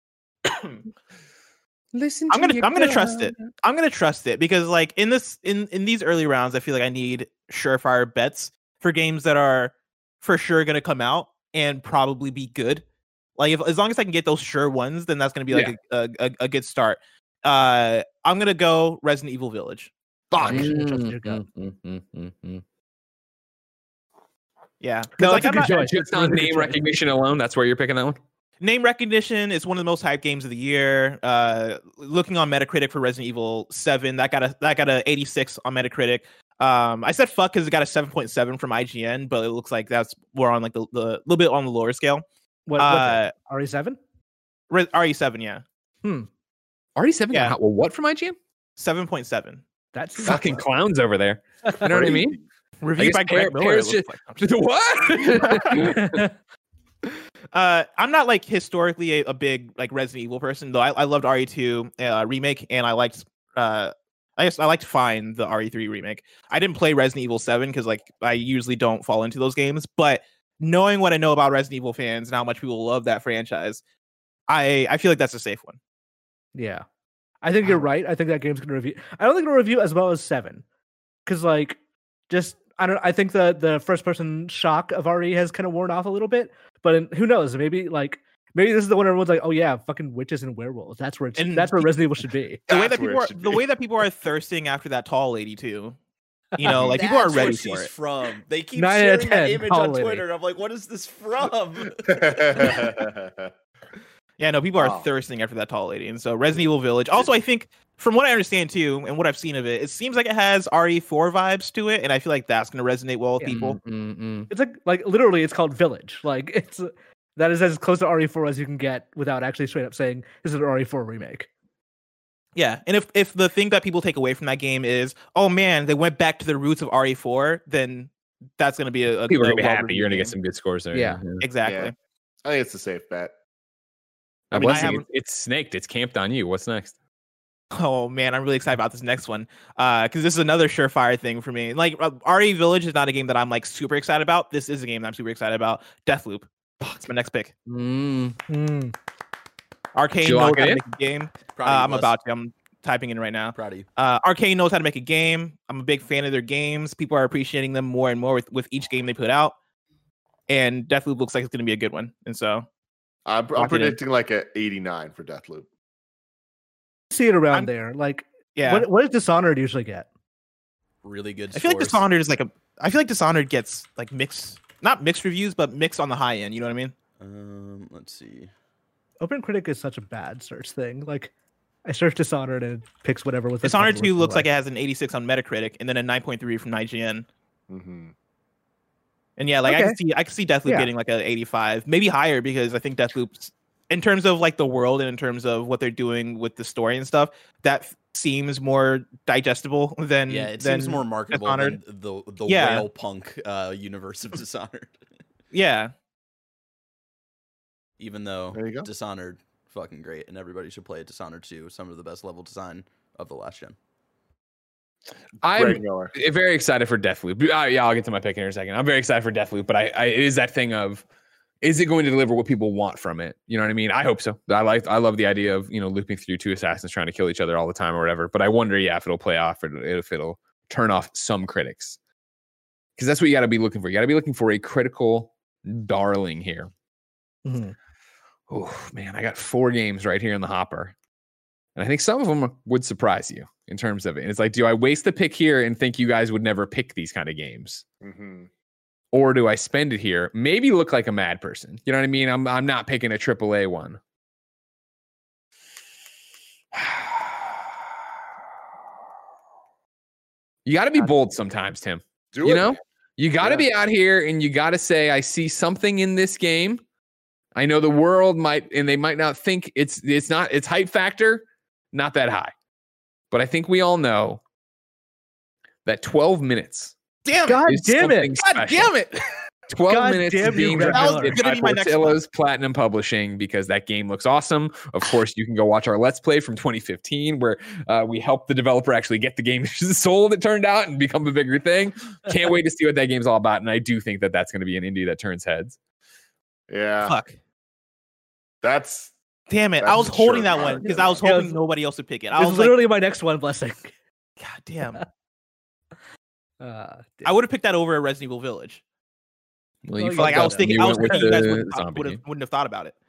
I'm gonna trust it. I'm gonna trust it because like in these early rounds, I feel like I need surefire bets for games that are for sure gonna come out and probably be good. Like as long as I can get those sure ones, then that's gonna be like a good start. I'm gonna go Resident Evil Village. Fuck. Yeah, no, like, just on name recognition alone, that's where you're picking that one. Name recognition is one of the most hyped games of the year. Looking on Metacritic for Resident Evil 7, that got a 86 on Metacritic. I said fuck because it got a 7.7 from IGN, but it looks like that's more on like the little bit on the lower scale. What RE7? RE7, yeah. RE7 yeah. Well, what from IGN? 7.7. That's fucking clowns over there. You know what I mean? Reviewed by Greg Miller. What? I'm not like historically a big like Resident Evil person, though. I loved RE2 remake, and I liked Fine, the RE3 remake. I didn't play Resident Evil 7 because like I usually don't fall into those games, but knowing what I know about Resident Evil fans and how much people love that franchise, I feel like that's a safe one. Yeah, I think you're right. I think that game's gonna review. I don't think it'll review as well as 7, because like just. I think the first person shock of RE has kind of worn off a little bit, but who knows? Maybe this is the one everyone's like, oh yeah, fucking witches and werewolves. That's where Resident Evil should be. The way that people are thirsting after that tall lady too. You know, like people are ready for it. From they keep sharing that image on Twitter. And I'm like, what is this from? Yeah, no, people are thirsting after that tall lady, and so Resident Evil Village. Also, I think from what I understand too, and what I've seen of it, it seems like it has RE4 vibes to it, and I feel like that's going to resonate well with people. It's like literally, it's called Village. Like that is as close to RE4 as you can get without actually straight up saying this is an RE4 remake. Yeah, and if the thing that people take away from that game is, oh man, they went back to the roots of RE4, then that's going to be a people are going to be happy. You're going to get some good scores there. Yeah, exactly. Yeah. I think it's a safe bet. It's snaked. It's camped on you. What's next? Oh man, I'm really excited about this next one because this is another surefire thing for me. Like RE Village is not a game that I'm like super excited about. This is a game that I'm super excited about. Deathloop. It's my next pick. Arcane knows how to make a game. I'm typing in right now. Proud of you. Arcane knows how to make a game. I'm a big fan of their games. People are appreciating them more and more with each game they put out. And Deathloop looks like it's going to be a good one. And so I'm predicting like a 89 for Deathloop. See it around there. Like, yeah. What does Dishonored usually get? Really good. I feel like Dishonored is I feel like Dishonored gets like not mixed reviews, but mixed on the high end. You know what I mean? Let's see. OpenCritic is such a bad search thing. Like, I search Dishonored and it picks whatever. With Dishonored 2 looks like it has an 86 on Metacritic and then a 9.3 from IGN. Mm-hmm. And yeah, like I can see Deathloop getting like an 85, maybe higher, because I think Deathloop's, in terms of like the world and in terms of what they're doing with the story and stuff, that seems more digestible than seems more marketable than the whale punk universe of Dishonored. Yeah. Even though Dishonored fucking great, and everybody should play Dishonored 2, some of the best level design of the last gen. I'm very excited for Deathloop. Yeah, I'll get to my pick in a second. I'm very excited for Deathloop, but it is that thing of, is it going to deliver what people want from it? You know what I mean? I hope so. I love the idea of, looping through two assassins trying to kill each other all the time or whatever. But I wonder, if it'll play off or if it'll turn off some critics, because that's what you got to be looking for. You got to be looking for a critical darling here. Mm-hmm. Oh man, I got 4 games right here in the hopper, and I think some of them would surprise you. in terms of it. And it's like, do I waste the pick here and think you guys would never pick these kind of games? Mm-hmm. Or do I spend it here? Maybe look like a mad person. You know what I mean? I'm not picking a AAA one. You got to be bold sometimes, Tim. You know, you got to be out here and you got to say, I see something in this game. I know the world might, and they might not think it's hype factor, not that high. But I think we all know that 12 minutes. God damn it. 12 minutes is being drafted by Portillo's Platinum Publishing because that game looks awesome. Of course, you can go watch our Let's Play from 2015 where we helped the developer actually get the game sold, it turned out, and become a bigger thing. Can't wait to see what that game's all about. And I do think that that's going to be an indie that turns heads. Yeah. Fuck. Damn it. I was holding that one because I was hoping nobody else would pick it. I was literally my next one, Blessing. God damn. I would have picked that over a Resident Evil Village. Well, you I was thinking you guys wouldn't have thought about it.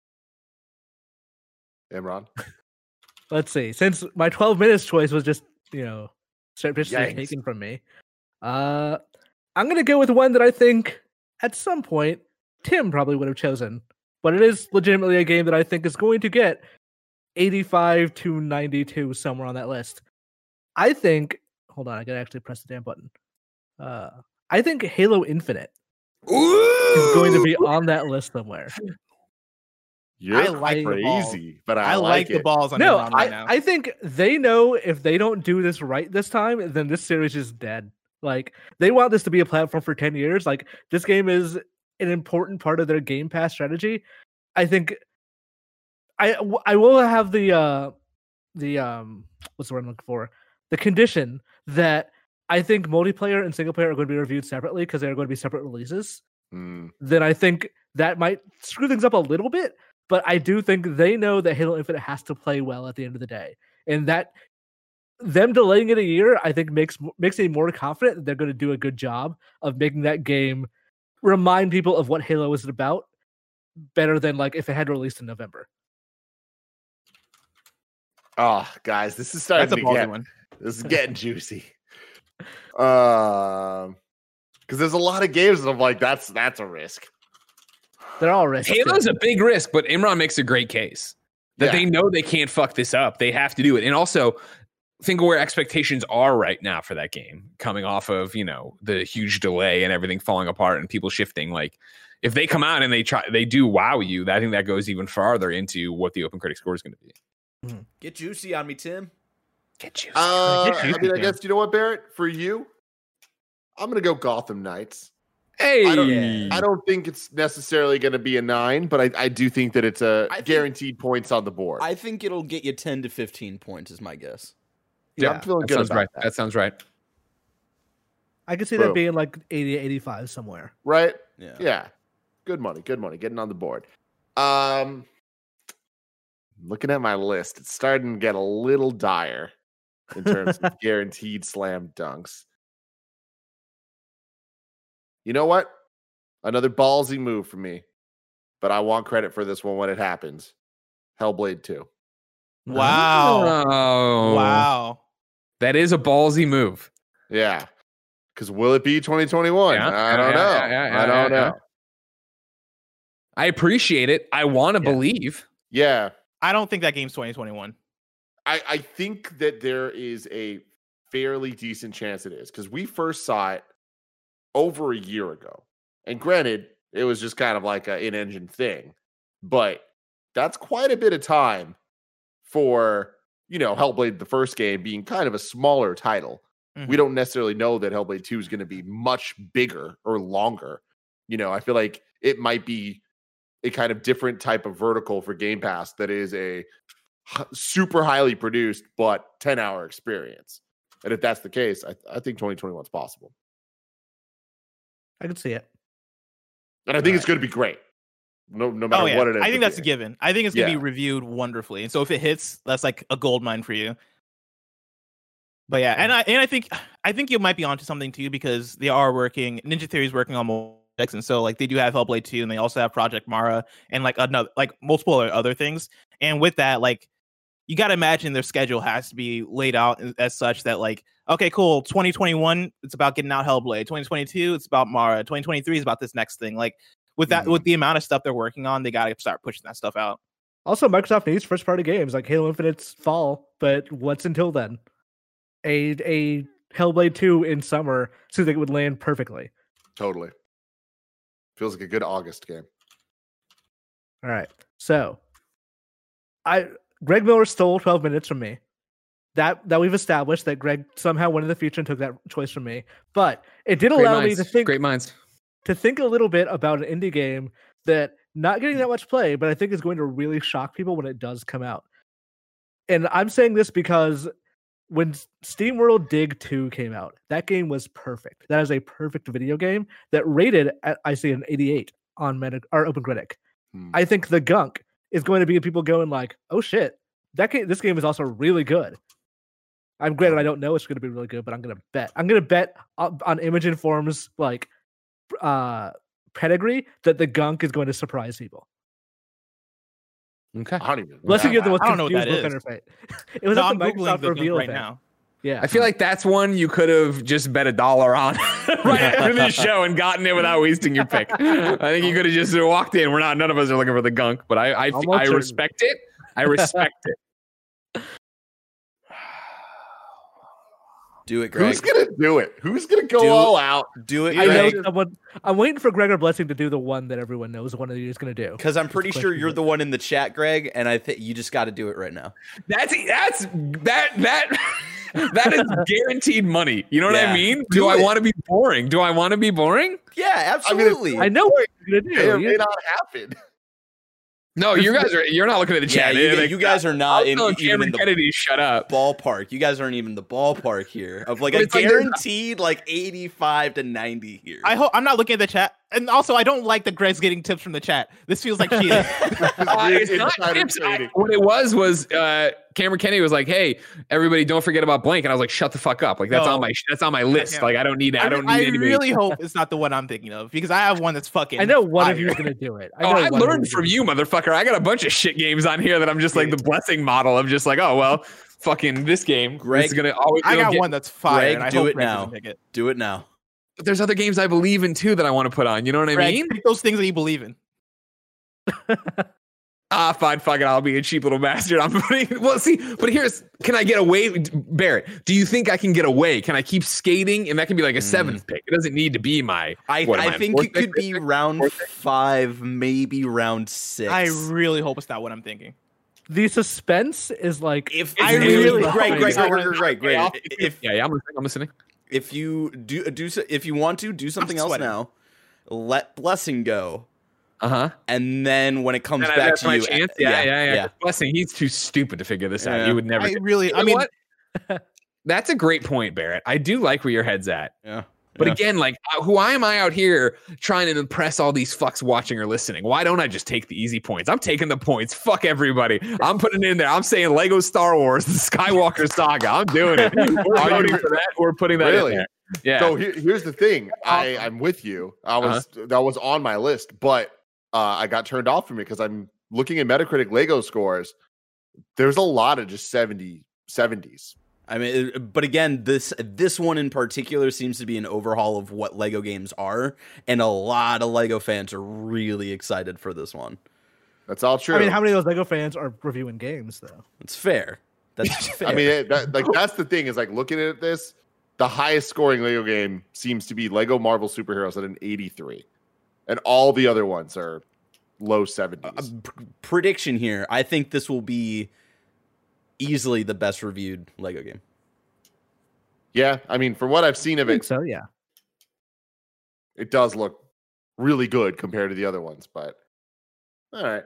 Imran? Let's see. Since my 12 minutes choice was just, surreptitiously taken from me, I'm going to go with one that I think at some point Tim probably would have chosen. But it is legitimately a game that I think is going to get 85 to 92 somewhere on that list. I think... Hold on, I gotta actually press the damn button. I think Halo Infinite is going to be on that list somewhere. You're crazy, but I like the balls on Imran right now. I think they know if they don't do this right this time, then this series is dead. Like, they want this to be a platform for 10 years. Like, this game is an important part of their Game Pass strategy. I think I will have the what's the word I'm looking for? The condition that I think multiplayer and single player are going to be reviewed separately because they're going to be separate releases. Then I think that might screw things up a little bit, but I do think they know that Halo Infinite has to play well at the end of the day. And that them delaying it a year, I think makes me more confident that they're going to do a good job of making that game remind people of what Halo is about better than like if it had released in November. Oh, guys, this is starting to get one. This is getting juicy. Because there's a lot of games that I'm like, that's a risk. They're all risks. Halo's a big risk, but Imran makes a great case that they know they can't fuck this up. They have to do it. And also think of where expectations are right now for that game, coming off of, the huge delay and everything falling apart and people shifting. Like, if they come out and they do wow you, I think that goes even farther into what the Open Critic score is going to be. Get juicy on me, Tim. Get juicy. I guess, you know what, Barrett? For you, I'm going to go Gotham Knights. Hey, I don't think it's necessarily going to be a 9, but I do think that it's guaranteed points on the board. I think it'll get you 10 to 15 points is my guess. Yeah, I'm feeling good about that. That sounds right. I can see that being like 80, 85 somewhere. Right? Yeah. Good money. Getting on the board. Looking at my list, it's starting to get a little dire in terms of guaranteed slam dunks. You know what? Another ballsy move for me, but I want credit for this one when it happens. Hellblade 2. Wow. That is a ballsy move. Yeah. Because will it be 2021? I don't know. I don't know. I appreciate it. I want to believe. Yeah. I don't think that game's 2021. I think that there is a fairly decent chance it is because we first saw it over a year ago. And granted, it was just kind of like an in-engine thing. But that's quite a bit of time for, Hellblade, the first game, being kind of a smaller title. Mm-hmm. We don't necessarily know that Hellblade 2 is going to be much bigger or longer. I feel like it might be a kind of different type of vertical for Game Pass that is a super highly produced but 10-hour experience. And if that's the case, I think 2021 is possible. I can see it. And I think it's going to be great. No matter what it is. I think that's a given. I think it's going to be reviewed wonderfully. And so if it hits, that's like a gold mine for you. But yeah, and I think you might be onto something too, because they are working, Ninja Theory is working on more projects, and so like they do have Hellblade 2 and they also have Project Mara and like multiple other things. And with that, like you got to imagine their schedule has to be laid out as such that like, okay, cool. 2021, it's about getting out Hellblade. 2022, it's about Mara. 2023 is about this next thing. Like with that, with the amount of stuff they're working on, they got to start pushing that stuff out. Also, Microsoft needs first party games like Halo Infinite's fall, but what's until then? A Hellblade 2 in summer seems like it would land perfectly. Totally. Feels like a good August game. All right. So Greg Miller stole 12 minutes from me. That we've established that Greg somehow went in the future and took that choice from me. But it did allow me to think to think a little bit about an indie game that not getting that much play, but I think is going to really shock people when it does come out. And I'm saying this because when SteamWorld Dig 2 came out, that game was perfect. That is a perfect video game that rated at, I say, an 88 on OpenCritic. I think The Gunk is going to be people going like, oh shit, this game is also really good. I'm granted I don't know it's going to be really good, but I'm going to bet. I'm going to bet on Image Inform's like pedigree that The Gunk is going to surprise people. Okay. I don't even. Let's get the most I don't know what confused that look is. on her face. It was I'm at the Googling Microsoft the reveal right event. now. Yeah. I feel like that's one you could have just bet $1 on right after the show and gotten it without wasting your pick. I think you could have just walked in. None of us are looking for The Gunk, but I respect it. I respect it. Do it, Greg. Who's gonna do it? Who's gonna go all out? Do it, I know Greg. someone. I'm waiting for Greg or Blessing to do the one that everyone knows one of you is going to do. Because I'm pretty sure you're the one in the chat, Greg, and I think you just got to do it right now. That is guaranteed money. You know what I mean? Do I want to be boring? Yeah, absolutely. I know what you're going to do. May or may not happen. No, you're not looking at the chat. Yeah, you guys are not even in the Kennedy, shut up. ballpark. You guys aren't even the ballpark here of like a guaranteed like 85 to 90 here. I hope I'm not looking at the chat. And also, I don't like that Greg's getting tips from the chat. This feels like cheating. It's not tips. What it was Cameron Kennedy was like, "Hey, everybody, don't forget about blank," and I was like, "Shut the fuck up!" Like that's on my list. Yeah. Like I don't need I anybody. really hope it's not the one I'm thinking of because I have one that's fucking. I know one fire. of you is going to do it. I learned from you, motherfucker. I got a bunch of shit games on here that I'm just like the Blessing model of just like, oh well, fucking this game. Greg, is gonna always. I got one that's fire. Greg, and I do hope it Greg now. doesn't pick it. Do it now. But there's other games I believe in too that I want to put on. You know what I Greg, mean? pick those things that you believe in. Fine, fuck it. I'll be a cheap little bastard. Can I get away? Barrett, do you think I can get away? Can I keep skating? And that can be like a 7th pick. It doesn't need to be my. I think it could be round 5, maybe round 6. I really hope it's not what I'm thinking. The suspense is like If I really, really Greg. I'm listening. If you if you want to do something else now, let Blessing go. And then when it comes back to you, chance. Yeah. Blessing, he's too stupid to figure this out. You would never. What? That's a great point, Barrett. I do like where your head's at. Yeah. But again, like, why am I out here trying to impress all these fucks watching or listening? Why don't I just take the easy points? I'm taking the points. Fuck everybody. I'm putting it in there. I'm saying Lego Star Wars, the Skywalker Saga. I'm doing it. We're voting for that. We're putting that in there. Yeah. So here's the thing. I'm with you. That was on my list, but I got turned off from it because I'm looking at Metacritic Lego scores. There's a lot of just 70s. I mean, but again, this one in particular seems to be an overhaul of what Lego games are, and a lot of Lego fans are really excited for this one. That's all true. I mean, how many of those Lego fans are reviewing games, though? It's fair. That's fair. I mean, that's the thing is like looking at this, the highest scoring Lego game seems to be Lego Marvel Superheroes at an 83, and all the other ones are low 70s. Prediction here: I think this will be easily the best reviewed Lego game. Yeah, I mean, from what I've seen of it, so yeah, it does look really good compared to the other ones. But all right.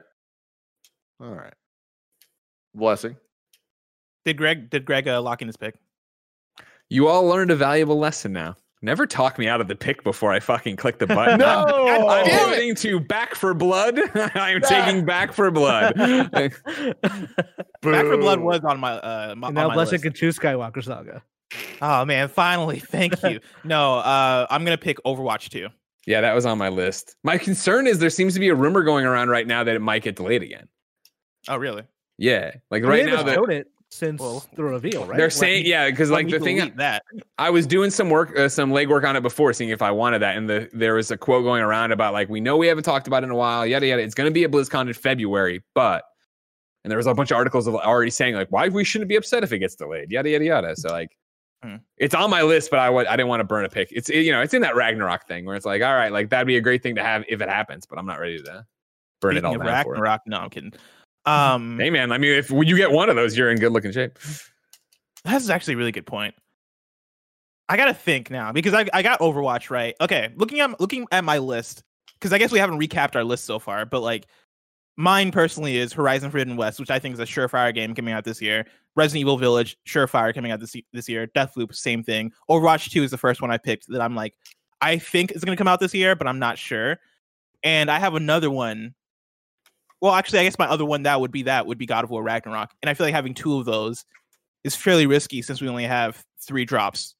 Blessing. Did Greg lock in his pick? You all learned a valuable lesson now. Never talk me out of the pick before I fucking click the button. No, I'm moving to Back for Blood. I'm taking Back for Blood. Back for Blood was on my and now Blessing can choose Skywalker Saga. Oh man, finally, thank you. No, I'm gonna pick Overwatch 2. Yeah, that was on my list. My concern is there seems to be a rumor going around right now that it might get delayed again. Oh really? Yeah, like right now shown it since the reveal, right? They're saying because like the thing that I was doing some legwork on it before, seeing if I wanted that, and there was a quote going around about like, we know we haven't talked about it in a while, yada yada. It's going to be at BlizzCon in February, and there was a bunch of articles already saying like why we shouldn't be upset if it gets delayed, yada yada yada. So like, it's on my list, but I didn't want to burn a pick. It's it's in that Ragnarok thing where it's like, all right, like that'd be a great thing to have if it happens, but I'm not ready to burn it all down for it. Ragnarok, no, I'm kidding. Hey man, I mean, if you get one of those, you're in good looking shape. That's actually a really good point. I gotta think now because I got Overwatch right. Okay, looking at my list, because I guess we haven't recapped our list so far, but like mine personally is Horizon Forbidden West, which I think is a surefire game coming out this year. Resident Evil Village, surefire coming out this year. Deathloop, same thing. Overwatch 2 is the first one I picked that I'm like, I think it's gonna come out this year, but I'm not sure. And I have another one. Well, actually, I guess my other one would be God of War Ragnarok. And I feel like having two of those is fairly risky since we only have 3 drops.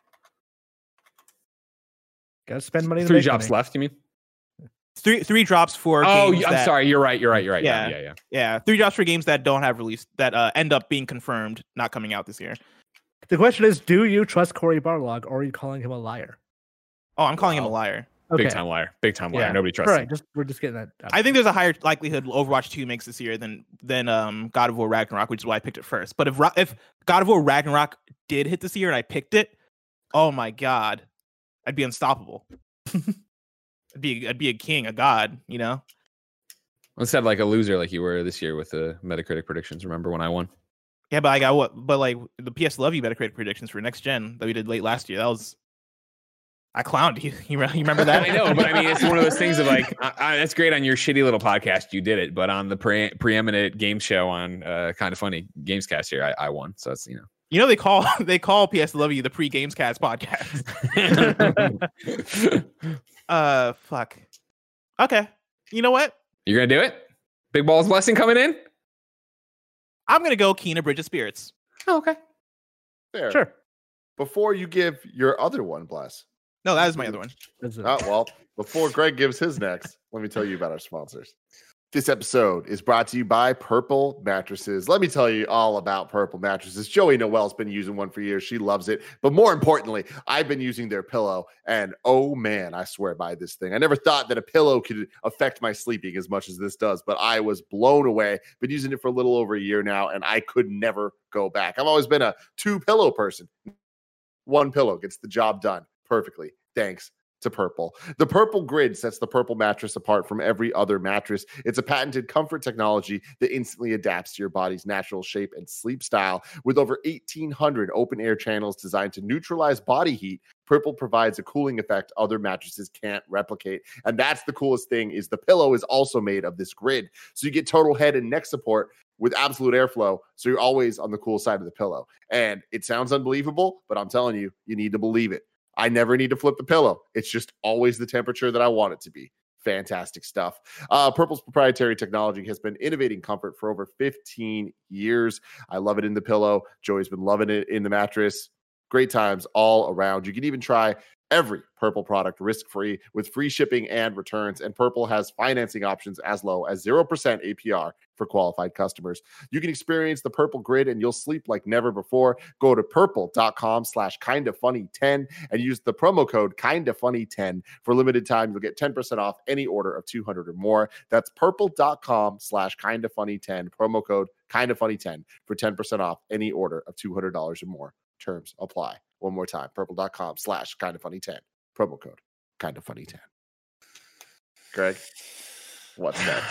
Gotta spend money. 3 drops left, you mean? Three drops for games I'm sorry, you're right. Yeah. 3 drops for games that don't have release, that end up being confirmed, not coming out this year. The question is, do you trust Cory Barlog, or are you calling him a liar? Oh, I'm calling him a liar. Okay. Big time liar. Nobody trusts him. We're just getting that. I think there's a higher likelihood Overwatch 2 makes this year than God of War Ragnarok, which is why I picked it first. But if God of War Ragnarok did hit this year and I picked it, oh my god, I'd be unstoppable. I'd be a king, a god, you know. Instead, like a loser, like you were this year with the Metacritic predictions. Remember when I won? Yeah, but I got what? But like the PS Love You Metacritic predictions for next gen that we did late last year, I clowned you. You remember that? I know, but I mean, it's one of those things of like, that's great on your shitty little podcast. You did it, but on the preeminent game show on Kind of Funny Gamescast here, I won. So it's they call PS Love You the pre-Gamescast podcast. Fuck. Okay. You know what? You're gonna do it? Big Balls blessing coming in. I'm gonna go Kena Bridge of Spirits. Oh, okay. Fair. Sure. Before you give your other one, Bless. No, that is my other one. Well, before Greg gives his next, let me tell you about our sponsors. This episode is brought to you by Purple Mattresses. Let me tell you all about Purple Mattresses. Joey Noel's been using one for years. She loves it. But more importantly, I've been using their pillow. And oh man, I swear by this thing. I never thought that a pillow could affect my sleeping as much as this does. But I was blown away. Been using it for a little over a year now. And I could never go back. I've always been a 2-pillow person. 1 pillow gets the job done perfectly, thanks to Purple. The Purple Grid sets the Purple mattress apart from every other mattress. It's a patented comfort technology that instantly adapts to your body's natural shape and sleep style. With over 1,800 open air channels designed to neutralize body heat, Purple provides a cooling effect other mattresses can't replicate. And that's the coolest thing, is the pillow is also made of this grid. So you get total head and neck support with absolute airflow, so you're always on the cool side of the pillow. And it sounds unbelievable, but I'm telling you, you need to believe it. I never need to flip the pillow. It's just always the temperature that I want it to be. Fantastic stuff. Purple's proprietary technology has been innovating comfort for over 15 years. I love it in the pillow. Joey's been loving it in the mattress. Great times all around. You can even try every Purple product risk-free with free shipping and returns. And Purple has financing options as low as 0% APR for qualified customers. You can experience the Purple Grid and you'll sleep like never before. Go to purple.com/kindafunny10 and use the promo code kindafunny10. For limited time, you'll get 10% off any order of $200 or more. That's purple.com/kindafunny10, promo code kindafunny10 for 10% off any order of $200 or more. Terms apply. One more time, purple.com/kindafunny10, promo code kindafunny10. Greg, what's next?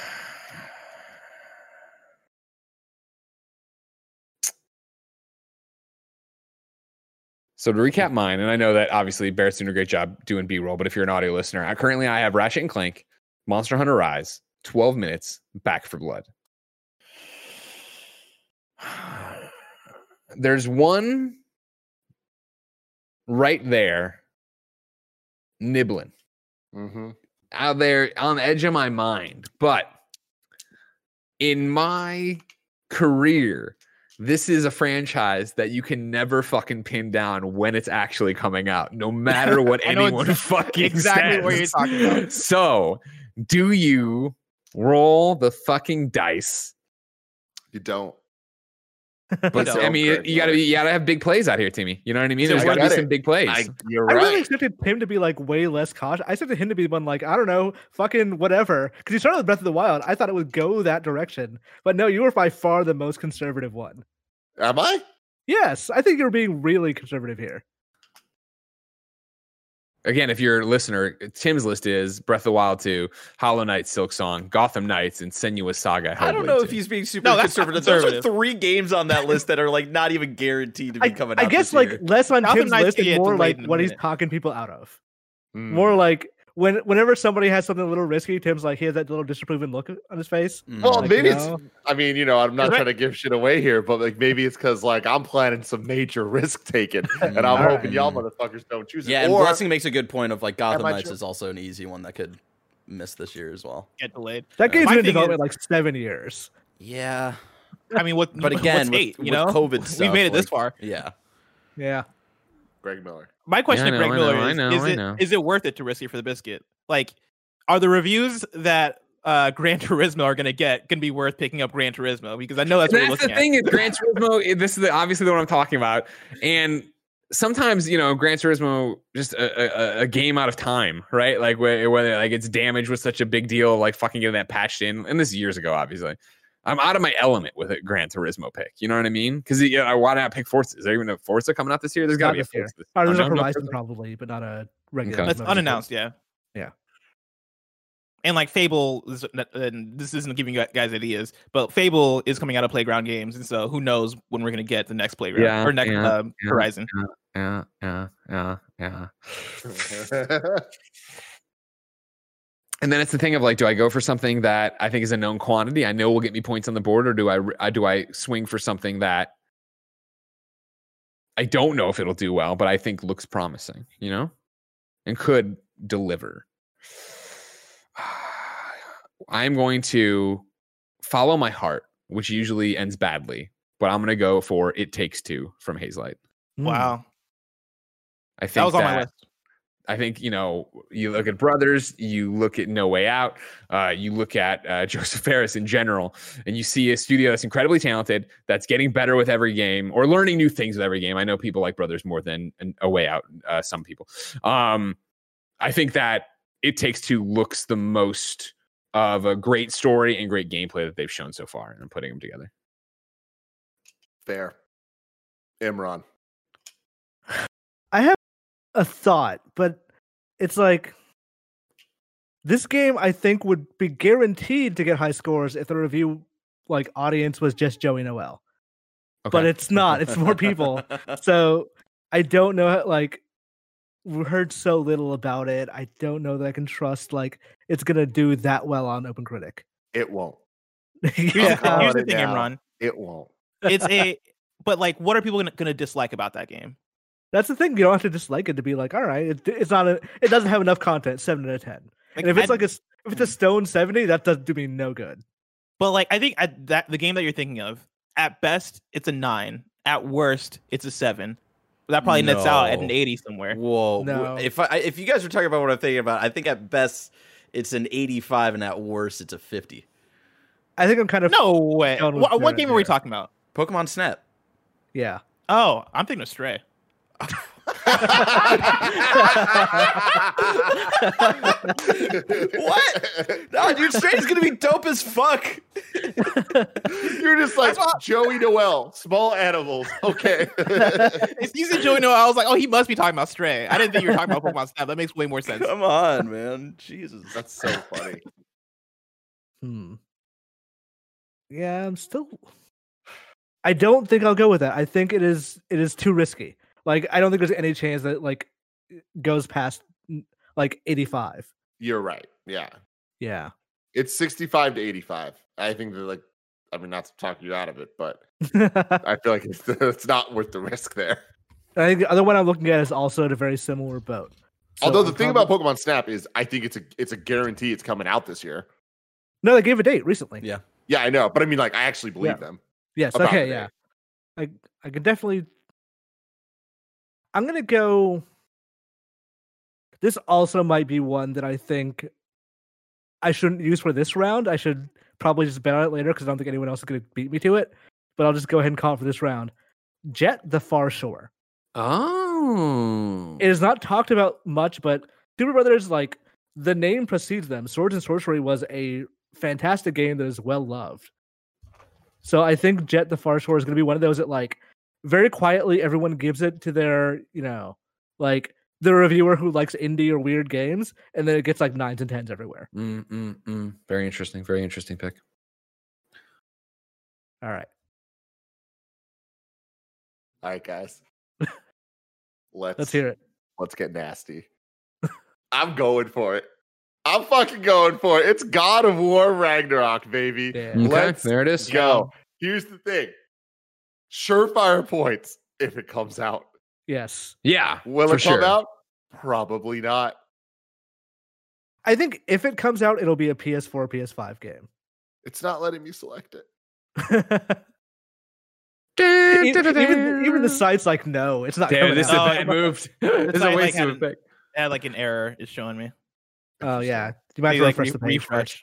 So to recap mine, and I know that obviously Barrett's doing a great job doing B-roll, but if you're an audio listener, I have Ratchet and Clank, Monster Hunter Rise, 12 minutes, Back 4 Blood. There's one right there nibbling out there on the edge of my mind. But in my career, this is a franchise that you can never fucking pin down when it's actually coming out, no matter what anyone fucking exactly says. What you're talking about. So, do you roll the fucking dice You don't. But I mean, you gotta have big plays out here, Timmy. You know what I mean? There's gotta be some big plays. You're right. I really expected him to be like way less cautious. I expected him to be one like, I don't know, fucking whatever. Because he started with Breath of the Wild. I thought it would go that direction. But no, you were by far the most conservative one. Am I? Yes, I think you're being really conservative here. Again, if you're a listener, Tim's list is Breath of the Wild 2, Hollow Knight, Silksong, Gotham Knights, and Senua's Saga. I don't know if he's being super conservative. Those are 3 games on that list that are like not even guaranteed to be coming out. I guess like year. Less on Gotham Tim's Knights list and more like what he's talking people out of. More like whenever somebody has something a little risky, Tim's like he has that little disapproving look on his face. Well, like, maybe it's. I mean, I'm not trying to give shit away here, but like maybe it's because like I'm planning some major risk taking, and I'm hoping y'all motherfuckers don't choose it. Yeah, and Blessing makes a good point of like Gotham Knights is also an easy one that could miss this year as well. Get delayed. That game's been in development like 7 years. Yeah, I mean, but again, with COVID stuff, we made it this far. Yeah. Greg Miller. My question to Greg Miller is it worth it to risk it for the biscuit? Like, are the reviews that Gran Turismo are going to be worth picking up Gran Turismo? Because I know that's what we're looking at. That's the thing is Gran Turismo, this is obviously the one I'm talking about. And sometimes, Gran Turismo, just a game out of time, right? Like whether like it's damaged was such a big deal, like fucking getting that patched in. And this is years ago, obviously. I'm out of my element with a Gran Turismo pick. You know what I mean? Because why not pick Forza? Is there even a Forza coming out this year? There's got to be a Forza. There's a Horizon probably, but not a regular. That's unannounced, yeah. And like Fable, and this isn't giving you guys ideas, but Fable is coming out of Playground Games, and so who knows when we're going to get the next Playground or next Horizon. Yeah. And then it's the thing of like, do I go for something that I think is a known quantity? I know will get me points on the board, or do I swing for something that I don't know if it'll do well, but I think looks promising, and could deliver. I'm going to follow my heart, which usually ends badly, but I'm going to go for It Takes Two from Hazelight. Wow. I think that was on my list. I think, you look at Brothers, you look at No Way Out, you look at Joseph Fares in general, and you see a studio that's incredibly talented, that's getting better with every game, or learning new things with every game. I know people like Brothers more than A Way Out, some people. I think that It Takes Two looks the most of a great story and great gameplay that they've shown so far, and I'm putting them together. Fair. Imran. I have a thought, but it's like this game I think would be guaranteed to get high scores if the review audience was just Joey Noelle. Okay. But it's not. It's more people. So I don't know. We heard so little about it. I don't know that I can trust it's gonna do that well on OpenCritic. It won't. Here's the thing, Imran. It won't. But what are people gonna dislike about that game? That's the thing. You don't have to dislike it to be like, all right, it's not it doesn't have enough content. 7 out of 10. And if it's a stone 70, that does do me no good. But I think the game that you're thinking of, at best it's a 9. At worst, it's a 7. That probably nets out at an 80 somewhere. Whoa! No. If you guys are talking about what I'm thinking about, I think at best it's an 85, and at worst it's a 50. I think I'm kind of no way. What game are we talking about? Pokemon Snap. Yeah. Oh, I'm thinking of Stray. What? No, dude, Stray's gonna be dope as fuck. You're just like Joey Noelle, small animals. Okay. It's using Joey Noelle. I was like, oh, he must be talking about Stray. I didn't think you were talking about Pokemon Snap. That makes way more sense. Come on, man. Jesus, that's so funny. Yeah, I don't think I'll go with that. I think it is too risky. I don't think there's any chance that goes past 85. You're right. Yeah. Yeah. It's 65 to 85. I think that not to talk you out of it, but I feel like it's not worth the risk there. I think the other one I'm looking at is also at a very similar boat. So although the thing about Pokemon Snap is I think it's a guarantee it's coming out this year. No, they gave a date recently. Yeah. Yeah, I know. But I mean, I actually believe them. Yes. Okay. Yeah. I could definitely. I'm going to go. This also might be one that I think I shouldn't use for this round. I should probably just bet on it later because I don't think anyone else is going to beat me to it. But I'll just go ahead and call it for this round. Jet the Far Shore. Oh. It is not talked about much, but Super Brothers, like, the name precedes them. Swords and Sorcery was a fantastic game that is well loved. So I think Jet the Far Shore is going to be one of those that, like, very quietly everyone gives it to their, like, the reviewer who likes indie or weird games, and then it gets like 9s and 10s everywhere. Very interesting. Very interesting pick. All right. All right, guys. Let's hear it. Let's get nasty. I'm going for it. I'm fucking going for it. It's God of War Ragnarok, baby. Yeah. Okay, Let's there it is. go. Here's the thing. Surefire points if it comes out. Yes. Yeah. Will it come out? Probably not. I think if it comes out, it'll be a PS4, PS5 game. It's not letting me select it. Even the site's like, no, it's not. Damn, this is a coming out. bad move. This is a waste of a pick. Yeah, like an error is showing me. Oh yeah, you might have to refresh the page. Refresh.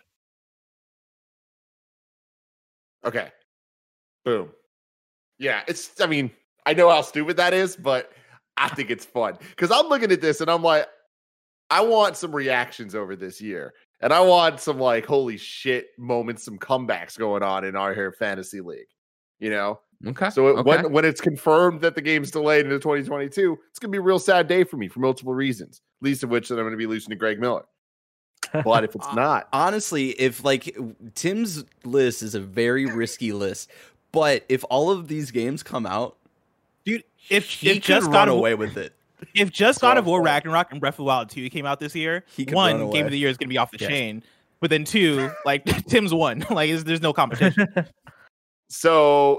Okay. Boom. Yeah, I mean, I know how stupid that is, but I think it's fun. Because I'm looking at this and I'm like, I want some reactions over this year. And I want some like holy shit moments, some comebacks going on in our here fantasy league. Okay. So when it's confirmed that the game's delayed into 2022, it's gonna be a real sad day for me for multiple reasons. Least of which that I'm gonna be losing to Greg Miller. But if it's not, honestly, if like Tim's list is a very risky list, but if all of these games come out, dude, if he just could God run of away with it. If just God of War Ragnarok and Breath of the Wild 2 came out this year, one, Game of the Year is going to be off the chain. But then two, like Tim's one. Like there's no competition. So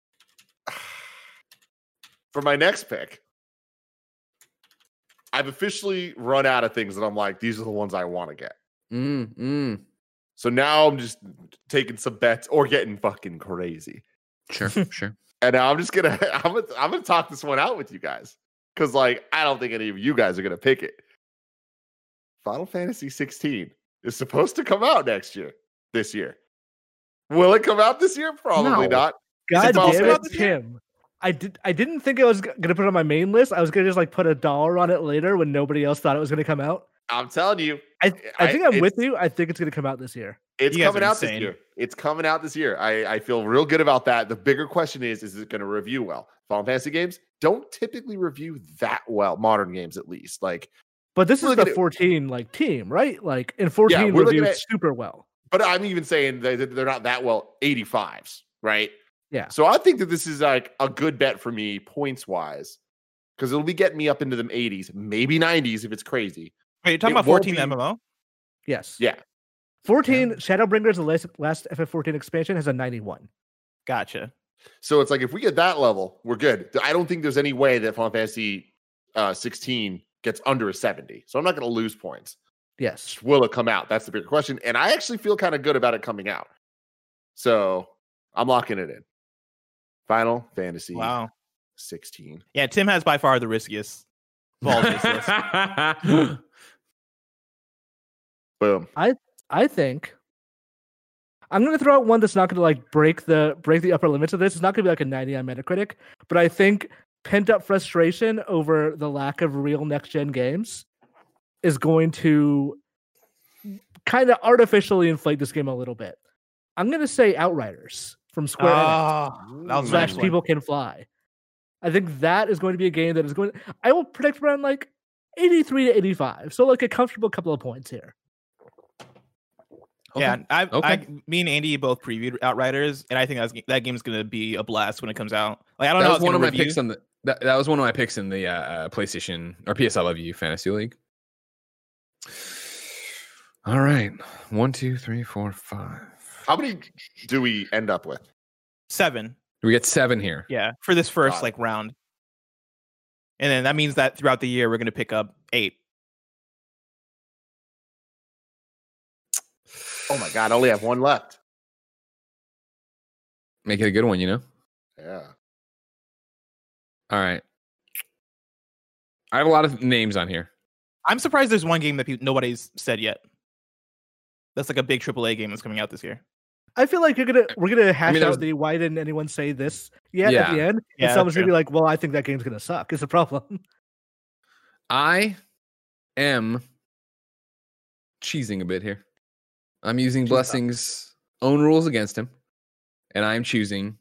for my next pick, I've officially run out of things that I'm like, these are the ones I want to get. So now I'm just taking some bets or getting fucking crazy. Sure. And now I'm gonna talk this one out with you guys. Because, like, I don't think any of you guys are going to pick it. Final Fantasy 16 is supposed to come out this year. Will it come out this year? Probably not. God damn it, Tim. I didn't think I was going to put it on my main list. I was going to just, like, put $1 on it later when nobody else thought it was going to come out. I'm telling you. I think I'm with you. I think it's going to come out this year. It's coming out this year. It's coming out this year. I feel real good about that. The bigger question is it going to review well? Final Fantasy games don't typically review that well. Modern games, at least. But this is the 14 team, right? Like, in 14 reviewed super well. But I'm even saying they're not that well. 85s, right? Yeah. So I think that this is like a good bet for me points wise, because it'll be getting me up into them 80s, maybe 90s if it's crazy. Wait, you're talking about 14 MMO? Yes. Yeah. 14 Shadowbringers, the last FF14 expansion, has a 91. Gotcha. So it's like if we get that level, we're good. I don't think there's any way that Final Fantasy 16 gets under a 70. So I'm not going to lose points. Yes. Will it come out? That's the bigger question. And I actually feel kind of good about it coming out. So I'm locking it in. Final Fantasy 16. Yeah, Tim has by far the riskiest of all this list. Boom. I think I'm going to throw out one that's not going to break the upper limits of this. It's not going to be like a 90 on Metacritic, but I think pent up frustration over the lack of real next gen games is going to kind of artificially inflate this game a little bit. I'm going to say Outriders from Square Enix. People Can Fly. I think that is going to be a game that is going. I will predict around 83 to 85, so a comfortable couple of points here. Okay. Yeah, me and Andy both previewed Outriders, and I think that game's going to be a blast when it comes out. I don't know. That was one of my picks on that was one of my picks in the PlayStation or PS I Love You Fantasy League. All right, 1, 2, 3, 4, 5. How many do we end up with? 7. We get 7 here. Yeah, for this first round, and then that means that throughout the year we're going to pick up 8. Oh my God, I only have one left. Make it a good one, Yeah. All right. I have a lot of names on here. I'm surprised there's one game that nobody's said yet. That's like a big AAA game that's coming out this year. I feel like we're gonna hash out the why didn't anyone say this yet at the end, and someone's gonna be like, "Well, I think that game's gonna suck." It's a problem. I am cheesing a bit here. I'm using Blessing's own rules against him, and I'm choosing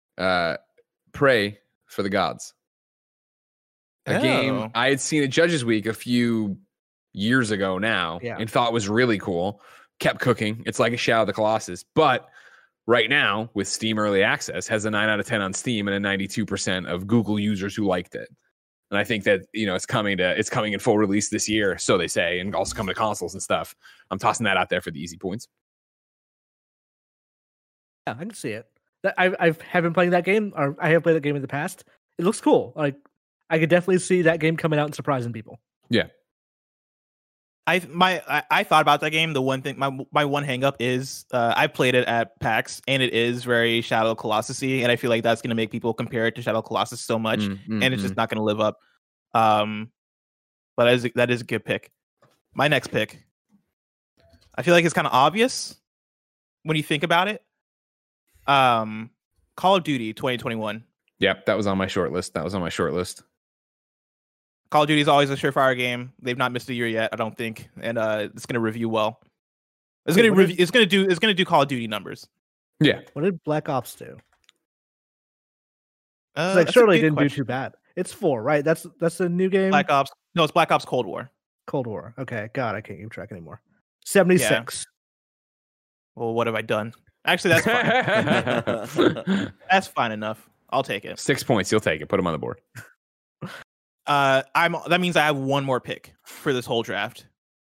Prey for the Gods. A game I had seen at Judges Week a few years ago now, and thought was really cool. Kept cooking. It's like a Shadow of the Colossus, but right now with Steam Early Access has a 9 out of 10 on Steam and a 92% of Google users who liked it. And I think that it's coming in full release this year, so they say, and also coming to consoles and stuff. I'm tossing that out there for the easy points. Yeah, I can see it. I have been playing that game, or I have played that game in the past. It looks cool. Like I could definitely see that game coming out and surprising people. Yeah. I thought about that game. The one thing, my one hang up is I played it at PAX, and it is very Shadow Colossus-y, and I feel like that's going to make people compare it to Shadow Colossus so much, and it's just not going to live up. But that is a good pick. My next pick, I feel like it's kind of obvious when you think about it. Call of Duty 2021. Yep, that was on my short list. Call of Duty is always a surefire game. They've not missed a year yet, I don't think, and it's going to review well. It's going to do Call of Duty numbers. Yeah. What did Black Ops do? Surely didn't do too bad. It's 4, right? That's a new game. Black Ops. No, it's Black Ops Cold War. Cold War. Okay. God, I can't keep track anymore. 76. Yeah. Well, what have I done? Actually, that's fine. That's fine enough. I'll take it. 6 points. You'll take it. Put them on the board. That means I have one more pick for this whole draft.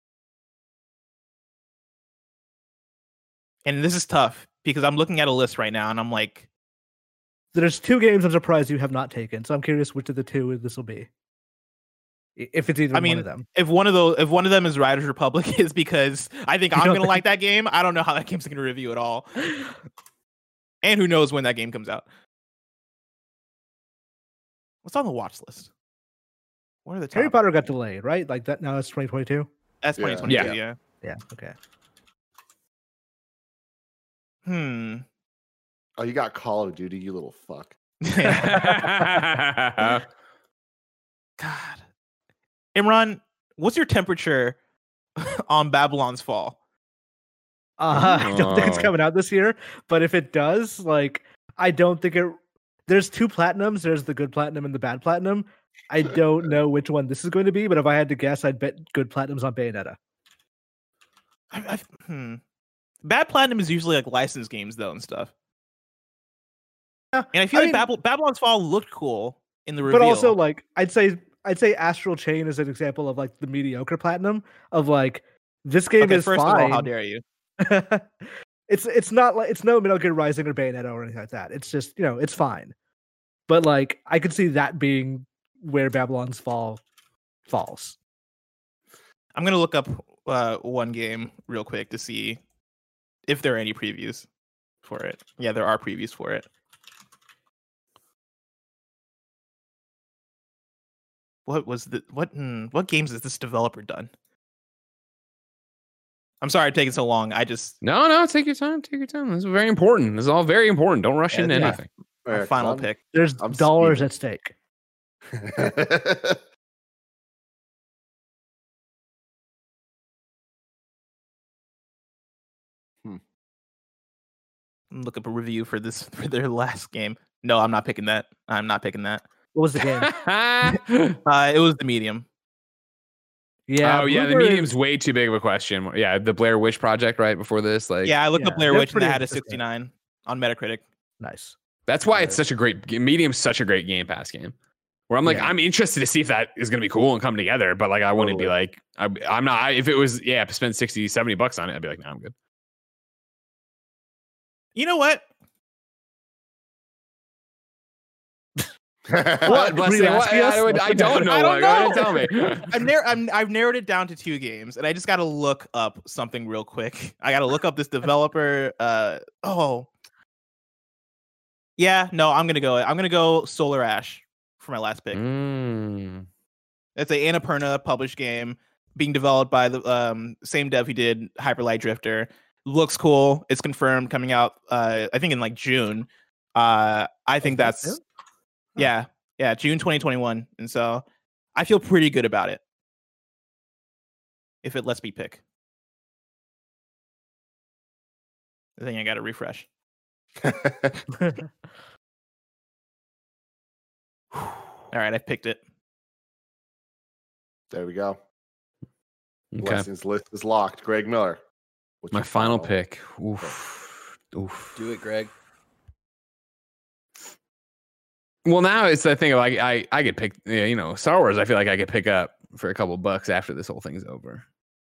And this is tough because I'm looking at a list right now and I'm like, there's 2 games I'm surprised you have not taken. So I'm curious which of the 2 this will be. If it's either one of them. If one of them is Riders Republic, is because I think I'm gonna like that game. I don't know how that game's gonna review at all. And who knows when that game comes out. What's on the watch list? What are the top? Harry Potter got delayed, right? Like that now it's 2022? That's 2022, yeah. Yeah, okay. Oh, you got Call of Duty, you little fuck. God. Imran, what's your temperature on Babylon's Fall? I don't think it's coming out this year, but if it does, like, I don't think it. There's 2 platinums. There's the good platinum and the bad platinum. I don't know which one this is going to be, but if I had to guess, I'd bet good platinum's on Bayonetta. Bad platinum is usually like licensed games though and stuff. Yeah, and I feel like Babylon's Fall looked cool in the reveal. But also, like, I'd say Astral Chain is an example of like the mediocre platinum of like this game is first fine. Of all, how dare you? It's not like it's no Metal Gear Rising or Bayonetta or anything like that. It's just it's fine. But like I could see that being where Babylon's Fall falls. I'm gonna look up one game real quick to see if there are any previews for it. Yeah, there are previews for it. What games has this developer done? I'm sorry I'm taking so long. No, take your time. This is very important. This is all very important. Don't rush into anything. Final pick. There's dollars at stake. Look up a review for their last game. No, I'm not picking that. What was the game? It was The Medium. Yeah. Oh, yeah. The Medium's way too big of a question. Yeah, the Blair Witch Project, right before this. Like, yeah, I looked up Blair Witch and they had a 69 on Metacritic. Nice. That's why it's such a great Medium's such a great Game Pass game. Where I'm like, I'm interested to see if that is going to be cool and come together, but like, I wouldn't be like, I'm not. If it was, spend $60-$70 on it, I'd be like, no, I'm good. You know what? What? I don't know. Go ahead and tell me. I've narrowed it down to 2 games, and I just got to look up something real quick. I got to look up this developer. Yeah, no, I'm gonna go Solar Ash for my last pick. Mm. It's a Annapurna published game. being developed by the same dev who did Hyper Light Drifter. Looks cool. It's confirmed coming out. I think in like June. I think that's June 2021, and so I feel pretty good about it. If it lets me pick, I think I got to refresh. All right, I've picked it. There we go. Okay. Blessings list is locked. Greg Miller. My final pick. Oof. Do it, Greg. Well, now it's the thing of like I get picked. You know, Star Wars. I feel like I could pick up for a couple bucks after this whole thing's over.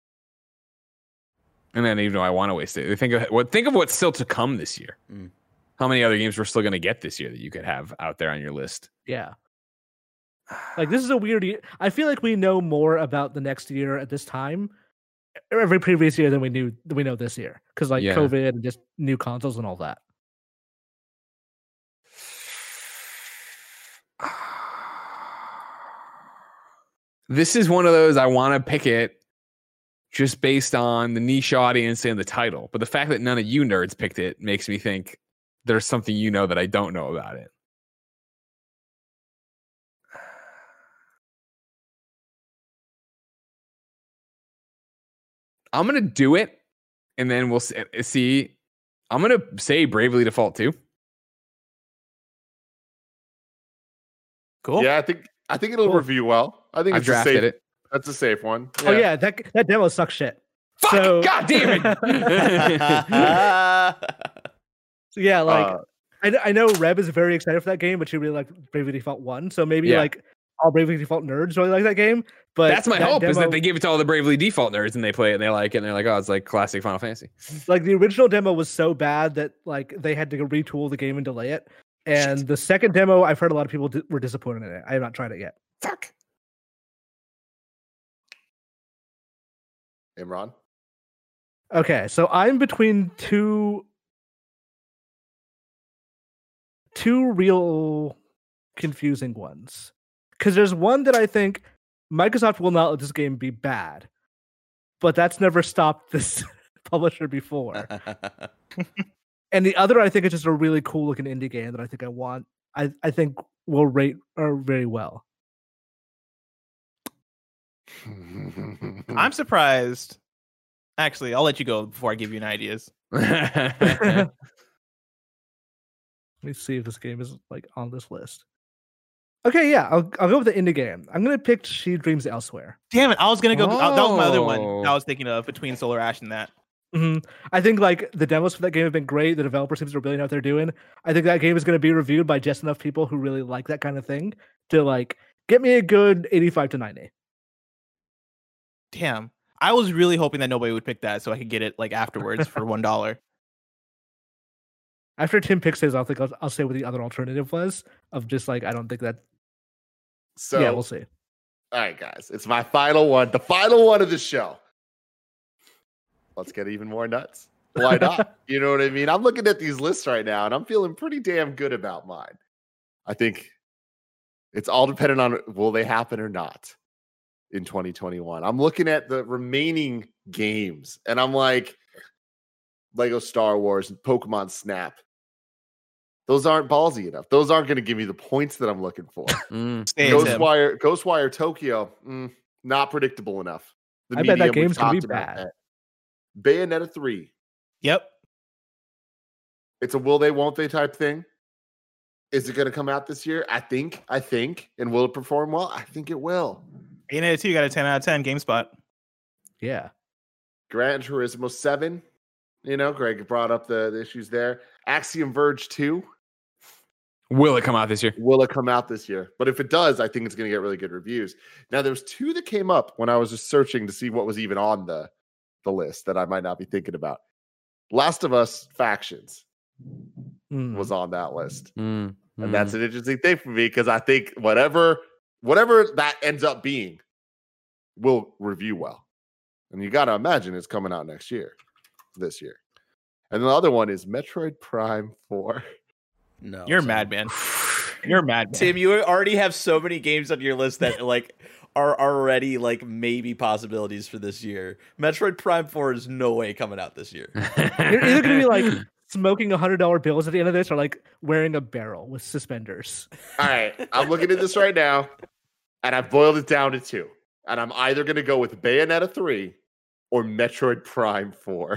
And then even though I want to waste it, think of what's still to come this year. How many other games we're still going to get this year that you could have out there on your list? Yeah. Like, this is a weird year. I feel like we know more about the next year at this time, every previous year, than we know this year, because like COVID and just new consoles and all that. This is one of those I want to pick it just based on the niche audience and the title, but the fact that none of you nerds picked it makes me think there's something you know that I don't know about it. I'm going to do it, and then we'll see. I'm going to say Bravely Default 2. Cool. Yeah, I think it'll review well. I think I've drafted it. That's a safe one. Yeah. Oh yeah, that demo sucks shit. Fuck! So, God damn it! So yeah, like I know Reb is very excited for that game, but she really liked Bravely Default 1. So maybe like all Bravely Default nerds really like that game. But that's my hope, is that they give it to all the Bravely Default nerds and they play it and they like it and they're like, oh, it's like classic Final Fantasy. Like the original demo was so bad that like they had to retool the game and delay it. And the second demo, I've heard a lot of people were disappointed in it. I have not tried it yet. Fuck. Imran? Okay, so I'm between two real confusing ones. Because there's one that I think Microsoft will not let this game be bad, but that's never stopped this publisher before. And the other, I think, is just a really cool looking indie game that I think I want. I think will rate very well. I'm surprised. Actually, I'll let you go before I give you an ideas. Let me see if this game is like on this list. Okay, yeah, I'll go with the indie game. I'm gonna pick She Dreams Elsewhere. Damn it, I was gonna go. That was my other one I was thinking of between Solar Ash and that. Mm-hmm. I think like the demos for that game have been great. The developer seems to really know what they're doing. I think that game is going to be reviewed by just enough people who really like that kind of thing to like get me a good 85 to 90. Damn, I was really hoping that nobody would pick that so I could get it like afterwards for $1. After Tim picks his, I'll say what the other alternative was of just like I don't think that. So yeah, we'll see. All right, guys, it's my final one, the final one of the show. Let's get even more nuts. Why not? You know what I mean? I'm looking at these lists right now, and I'm feeling pretty damn good about mine. I think it's all dependent on will they happen or not in 2021. I'm looking at the remaining games, and I'm like, Lego Star Wars and Pokemon Snap. Those aren't ballsy enough. Those aren't going to give me the points that I'm looking for. Ghostwire Tokyo, not predictable enough. I bet that game's going to be bad. Bayonetta 3. Yep. It's a will they, won't they type thing. Is it going to come out this year? I think. And will it perform well? I think it will. Bayonetta 2 got a 10 out of 10 GameSpot. Yeah. Gran Turismo 7. You know, Greg brought up the issues there. Axiom Verge 2. Will it come out this year? Will it come out this year? But if it does, I think it's going to get really good reviews. Now, there's two that came up when I was just searching to see what was even on the list that I might not be thinking about. Last of Us Factions was on that list. And that's an interesting thing for me because I think whatever that ends up being will review well. And you got to imagine it's coming out this year. And the other one is Metroid Prime 4. No. You're mad, man. You're mad, man. Tim, you already have so many games on your list that like are already like maybe possibilities for this year. Metroid Prime 4 is no way coming out this year. You're either gonna be like smoking $100 bills at the end of this, or like wearing a barrel with suspenders. All right, I'm looking at this right now, and I've boiled it down to 2. And I'm either gonna go with Bayonetta 3 or Metroid Prime 4.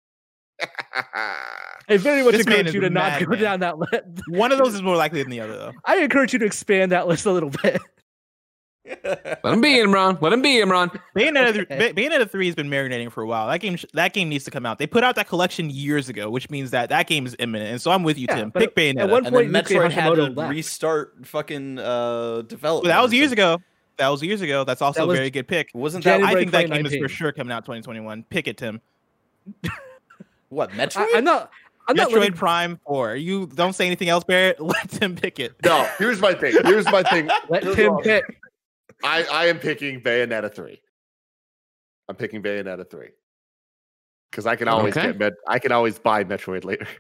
I very much encourage you to not go down that list. One of those is more likely than the other, though. I encourage you to expand that list a little bit. Let him be, Imran. Let him be, Imran. Bayonetta 3 has been marinating for a while. That game needs to come out. They put out that collection years ago, which means that game is imminent. And so I'm with you, Tim. Pick Bayonetta. At one point, and then Metroid had to restart fucking development. Well, that was years ago. That's also a very good pick. Wasn't that? I think that game is for sure coming out 2021. Pick it, Tim. What, Metroid? I'm not Metroid Prime 4. You don't say anything else, Barrett. Let Tim pick it. No, here's my thing. Let Tim pick. I am picking Bayonetta 3. I'm picking Bayonetta 3 because I can always I can always buy Metroid later.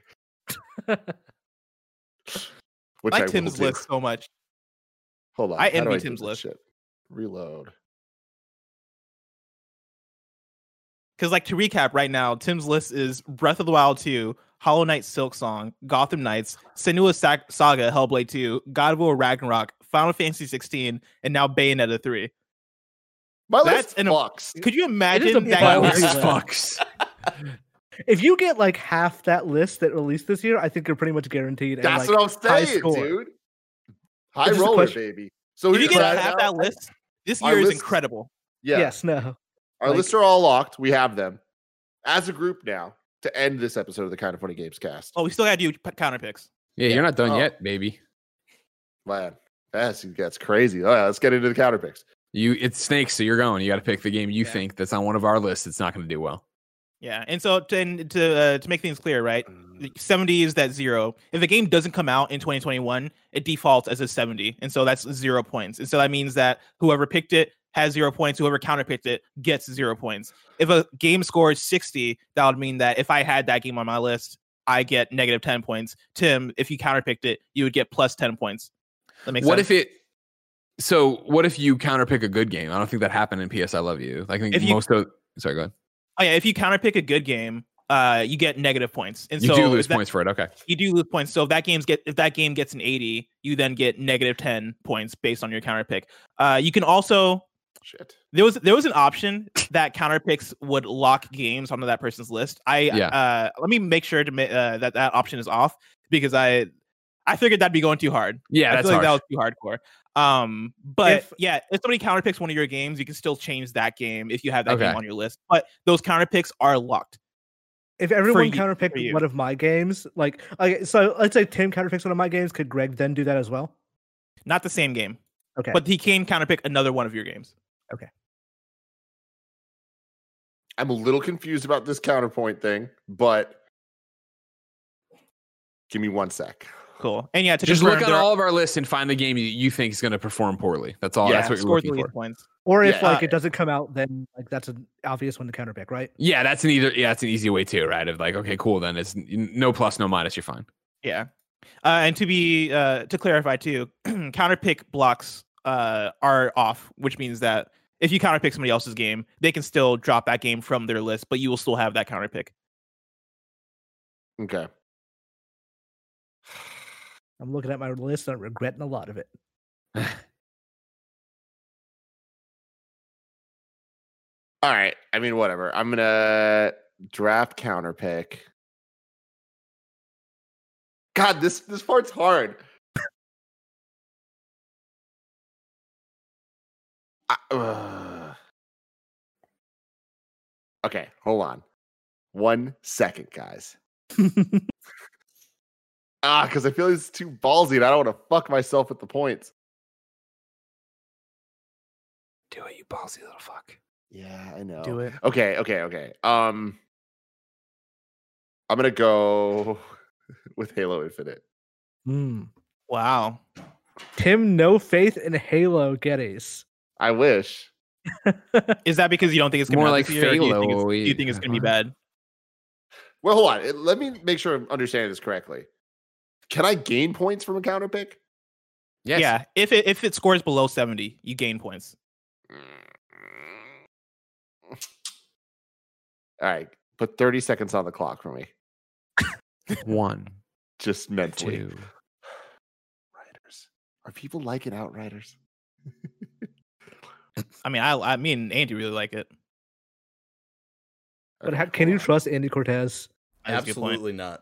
Which I like Tim's list so much. Hold on, I envy Tim's list. Shit? Reload. Because, like, to recap right now, Tim's list is Breath of the Wild 2, Hollow Knight Silksong, Gotham Knights, Senua's Saga Hellblade 2, God of War Ragnarok, Final Fantasy 16, and now Bayonetta 3. My list fucks. Could you imagine that? My list fucks. If you get like half that list that released this year, I think you're pretty much guaranteed. That's what I'm saying, dude. High roller, baby. So if you get half that list, this year is incredible. Yeah. Yes, no. Our lists are all locked. We have them as a group now to end this episode of the Kind of Funny Games cast. Oh, we still got to do counter picks. Yeah, you're not done yet, baby. Man, that's crazy. Oh, yeah, let's get into the counter picks. It's snakes, so you're going. You got to pick the game you think that's on one of our lists. It's not going to do well. Yeah, and so to make things clear, right? 70 is that 0. If the game doesn't come out in 2021, it defaults as a 70, and so that's 0 points. And so that means that whoever picked it has 0 points. Whoever counterpicked it gets 0 points. If a game scores 60, that would mean that if I had that game on my list, I get negative 10 points. Tim, if you counterpicked it, you would get plus 10 points. That makes sense. What if you counterpick a good game? I don't think that happened in PS I Love You. I think sorry, go ahead. Oh yeah, if you counterpick a good game, you get negative points, and you do lose points for it. Okay, you do lose points. So if that game gets an 80, you then get negative 10 points based on your counterpick. You can also there was an option that counterpicks would lock games onto that person's list. Let me make sure to that option is off because I figured that'd be going too hard. Yeah, I feel like that was too hardcore. But if somebody counterpicks one of your games, you can still change that game if you have that game on your list. But those counterpicks are locked. If everyone counterpicked one of my games, so let's say Tim counterpicks one of my games, could Greg then do that as well? Not the same game. Okay. But he can counterpick another one of your games. Okay. I'm a little confused about this counterpoint thing, but give me 1 sec. Cool. And to just look at all of our lists and find the game you think is going to perform poorly. That's all. That's what you're looking for. Points. Or if it doesn't come out, then that's an obvious one to counterpick, right? Yeah, that's an easy way too, right? Of like, okay, cool. Then it's no plus, no minus. You're fine. Yeah. And to clarify too, counterpick blocks are off, which means that if you counterpick somebody else's game, they can still drop that game from their list, but you will still have that counterpick. Okay. I'm looking at my list and I'm regretting a lot of it. All right. I mean, whatever. I'm going to draft counterpick. God, this part's hard. Okay, hold on. 1 second, guys. Because I feel it's too ballsy and I don't want to fuck myself with the points. Do it, you ballsy little fuck. Yeah, I know. Do it. Okay. I'm gonna go with Halo Infinite. Wow. Tim, no faith in Halo Geddes. I wish. Is that because you don't think it's gonna more be like Halo? Do you think it's gonna be bad? Well, hold on. Let me make sure I'm understanding this correctly. Can I gain points from a counter pick? Yes. Yeah. If it scores below 70, you gain points. All right, put 30 seconds on the clock for me. 1, just mentally. 2. Riders. Are people liking Outriders? I mean, me and Andy really like it. But can you trust Andy Cortez? Absolutely not.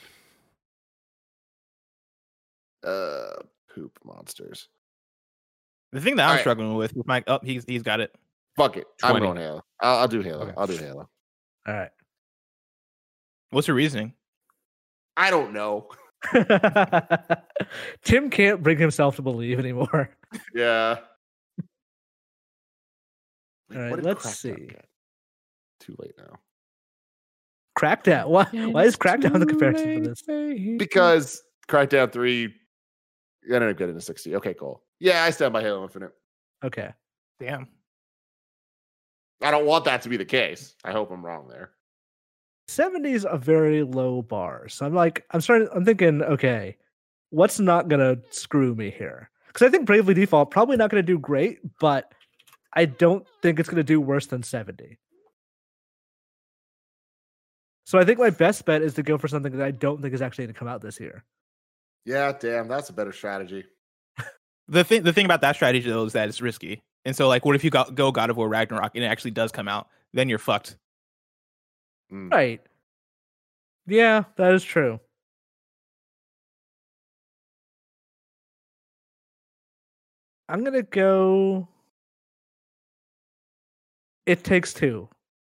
Poop monsters. The thing that I'm struggling with Mike, he's got it. Fuck it. 20. I'm going Halo. I'll do Halo. Okay. I'll do Halo. All right. What's your reasoning? I don't know. Tim can't bring himself to believe anymore. Yeah. All right, let's see. Too late now. Crackdown. Why is Crackdown the comparison for this? Because Crackdown 3 ended up getting a 60. Okay, cool. Yeah, I stand by Halo Infinite. Okay. Damn. I don't want that to be the case. I hope I'm wrong there. 70 is a very low bar. So I'm thinking, okay, what's not gonna screw me here? Because I think Bravely Default probably not gonna do great, but I don't think it's gonna do worse than 70. So I think my best bet is to go for something that I don't think is actually gonna come out this year. Yeah, damn, that's a better strategy. The thing about that strategy though is that it's risky. And so like what if you go God of War Ragnarok and it actually does come out? Then you're fucked. Right. Yeah, that is true. I'm going to go It Takes Two.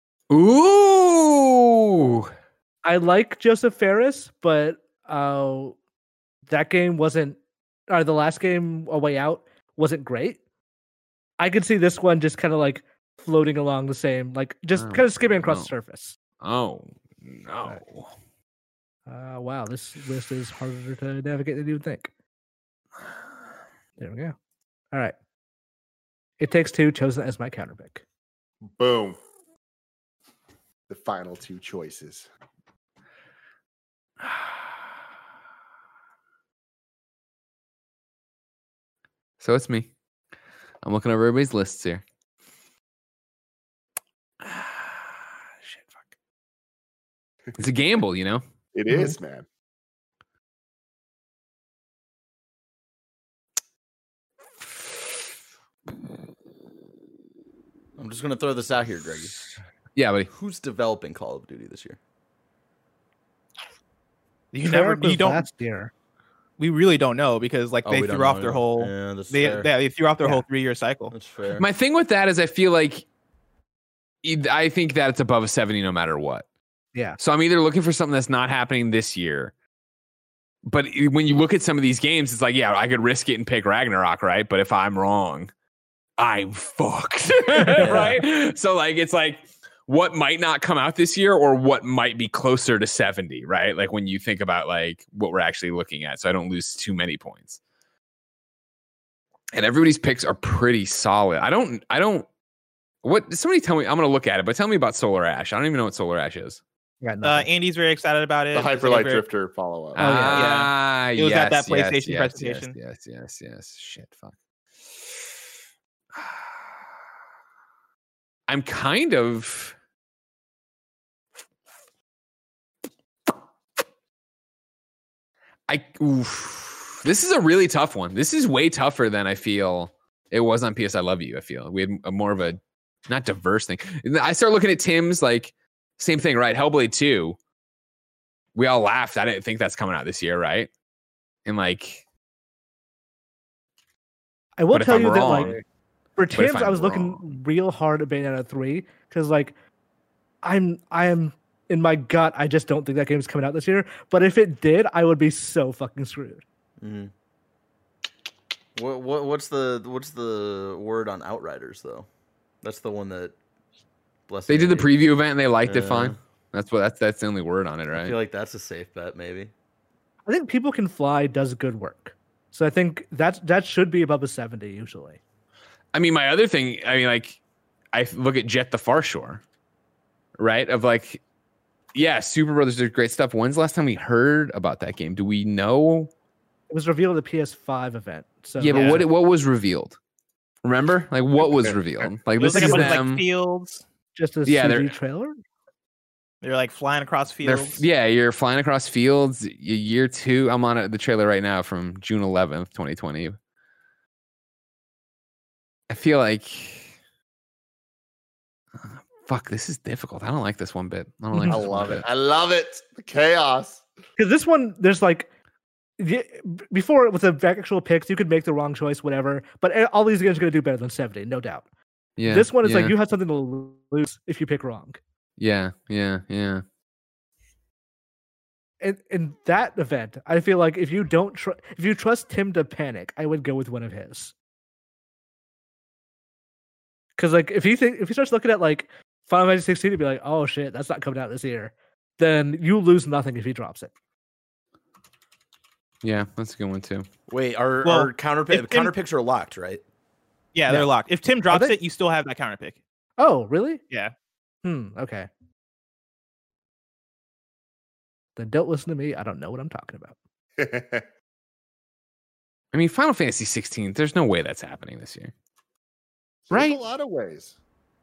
Ooh. I like Joseph Ferris, but that game wasn't the last game, A Way Out, wasn't great. I could see this one just kind of like floating along the same, like just kind of skimming across the surface. Oh, no. Wow, this list is harder to navigate than you would think. There we go. All right. It Takes Two, chosen as my counterpick. Boom. The final two choices. So it's me. I'm looking over everybody's lists here. Shit, fuck. It's a gamble, you know? It is, man. I'm just going to throw this out here, Greggy. Yeah, buddy. Who's developing Call of Duty this year? You don't. Last year. We really don't know because like they threw off their whole they threw off their whole 3-year cycle. That's fair. My thing with that is I feel like I think that it's above a 70 no matter what. Yeah. So I'm either looking for something that's not happening this year. But when you look at some of these games, it's like, yeah, I could risk it and pick Ragnarok, right? But if I'm wrong, I'm fucked. Right? So like it's like what might not come out this year or what might be closer to 70, right? Like when you think about like what we're actually looking at. So I don't lose too many points. And everybody's picks are pretty solid. I don't somebody tell me, I'm going to look at it, but tell me about Solar Ash. I don't even know what Solar Ash is. Andy's very excited about it. The Hyperlight Drifter follow-up. Oh, yeah. It was at that PlayStation presentation. Yes. Shit, fuck. I'm kind of... This is a really tough one. This is way tougher than I feel it was on PS I Love You, I feel. We had a more of a, not diverse thing. I start looking at Tim's, like, same thing, right? Hellblade 2. We all laughed. I didn't think that's coming out this year, right? And, like... I will tell you that, like, for Tim's, I was looking real hard at Bayonetta 3, because, like, I am... in my gut, I just don't think that game's coming out this year. But if it did, I would be so fucking screwed. Mm-hmm. What's the word on Outriders though? That's the one that. They did the preview event and they liked it fine. That's the only word on it, right? I feel like that's a safe bet, maybe. I think People Can Fly does good work, so I think that should be above a 70 usually. I mean, my other thing, like, I look at Jet the Far Shore, right? Of like. Yeah, Super Brothers did great stuff. When's the last time we heard about that game? Do we know? It was revealed at the PS5 event. So yeah, but what was revealed? Remember, like what was revealed? Like it was this like a is bunch of them. like fields. Just a CG trailer. They're like flying across fields. You're flying across fields. Year 2. I'm on the trailer right now from June 11th, 2020. I feel like, fuck, this is difficult. I don't like this one bit. I don't like. I love it. I love it. The chaos. Because this one, there's like, before with the actual picks, you could make the wrong choice, whatever. But all these games are going to do better than 70, no doubt. Yeah. This one is like you have something to lose if you pick wrong. Yeah. In that event, I feel like if you if you trust Tim to panic, I would go with one of his. Because like if he starts looking at like Final Fantasy 16 to be like, oh shit, that's not coming out this year, then you lose nothing if he drops it. Yeah, that's a good one too. Wait, our counter picks are locked, right? Yeah, they're locked. If Tim drops it, you still have that counter pick. Oh, really? Yeah. Okay. Then don't listen to me. I don't know what I'm talking about. I mean, Final Fantasy 16. There's no way that's happening this year. Right? There's a lot of ways.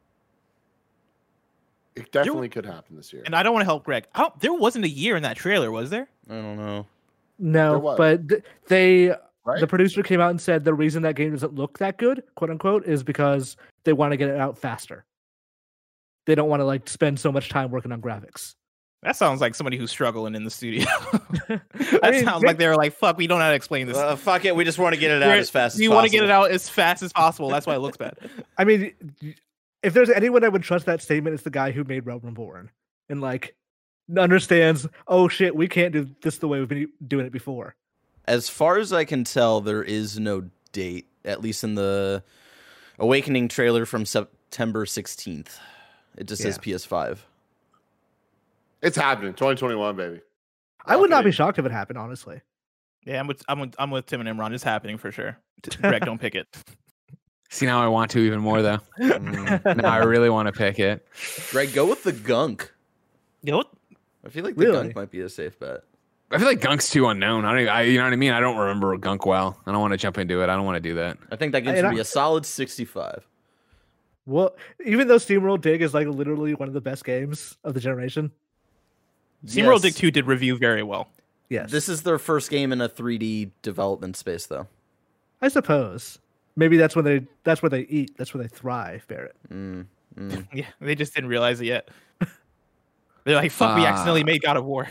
It definitely could happen this year. And I don't want to help Greg. There wasn't a year in that trailer, was there? I don't know. No, but the producer came out and said the reason that game doesn't look that good, quote unquote, is because they want to get it out faster. They don't want to like spend so much time working on graphics. That sounds like somebody who's struggling in the studio. Sounds like they were like, fuck, we don't know how to explain this. Fuck it, we just want to get it out as fast as possible. You want to get it out as fast as possible. That's why it looks bad. I mean, if there's anyone I would trust that statement, it's the guy who made Realm Reborn. And like, understands, oh shit, we can't do this the way we've been doing it before. As far as I can tell, there is no date, at least in the Awakening trailer from September 16th. It just says PS5. It's happening, 2021, baby. I would not be shocked if it happened, honestly. Yeah, I'm with Tim and Imran. It's happening for sure. Greg, don't pick it. See, now I want to even more though. Now I really want to pick it. Greg, go with the gunk. Go. I feel like the gunk might be a safe bet. I feel like gunk's too unknown. You know what I mean? I don't remember gunk well. I don't want to jump into it. I don't want to do that. I think that game's gonna be a solid 65. Well, even though SteamWorld Dig is like literally one of the best games of the generation. SteamWorld Dig 2 did review very well. Yes. This is their first game in a 3D development space, though. I suppose. Maybe that's where they eat. That's where they thrive, Barrett. Yeah, they just didn't realize it yet. They're like, fuck, we accidentally made God of War.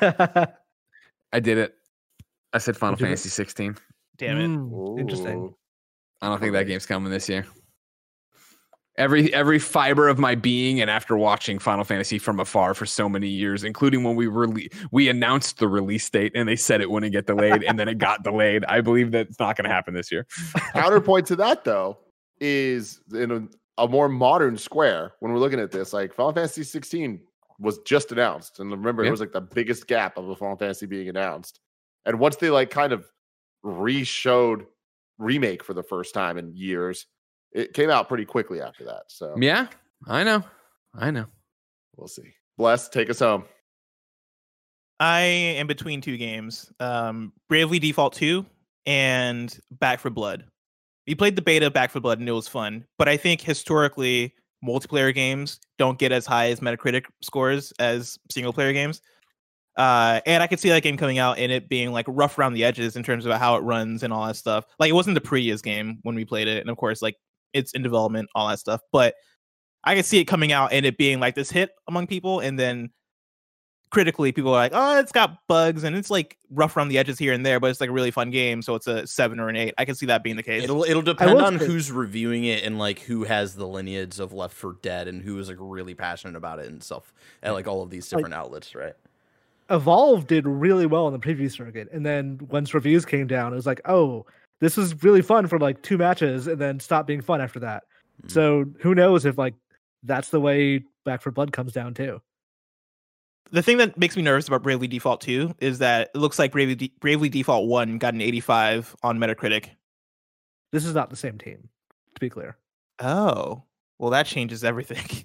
I did it. I said Final Fantasy 16. Damn it. Interesting. I don't think that game's coming this year. Every fiber of my being, and after watching Final Fantasy from afar for so many years, including when we announced the release date and they said it wouldn't get delayed, and then it got delayed. I believe that it's not going to happen this year. Counterpoint to that, though, is in a more modern Square. When we're looking at this, like Final Fantasy 16 was just announced, and remember, it was like the biggest gap of a Final Fantasy being announced. And once they like kind of re-showed remake for the first time in years, it came out pretty quickly after that. So yeah, I know. We'll see. Bless, take us home. I am between two games, Bravely Default 2 and Back 4 Blood. We played the beta of Back 4 Blood and it was fun, but I think historically multiplayer games don't get as high as Metacritic scores as single player games. And I could see that game coming out and it being like rough around the edges in terms of how it runs and all that stuff. Like it wasn't the prettiest game when we played it, and of course, like it's in development, all that stuff. But I could see it coming out and it being like this hit among people, and then critically, people are like, "Oh, it's got bugs and it's like rough around the edges here and there, but it's like a really fun game." So it's a 7 or an 8. I can see that being the case. It'll depend on who's reviewing it and like who has the lineage of Left 4 Dead and who is like really passionate about it and stuff at like all of these different outlets, right? Evolve did really well on the preview circuit, and then once reviews came down, it was like, oh, this was really fun for like 2 matches, and then stopped being fun after that. Mm-hmm. So who knows if like that's the way Back 4 Blood comes down too. The thing that makes me nervous about Bravely Default 2 is that it looks like Bravely Default 1 got an 85 on Metacritic. This is not the same team, to be clear. Oh, well, that changes everything.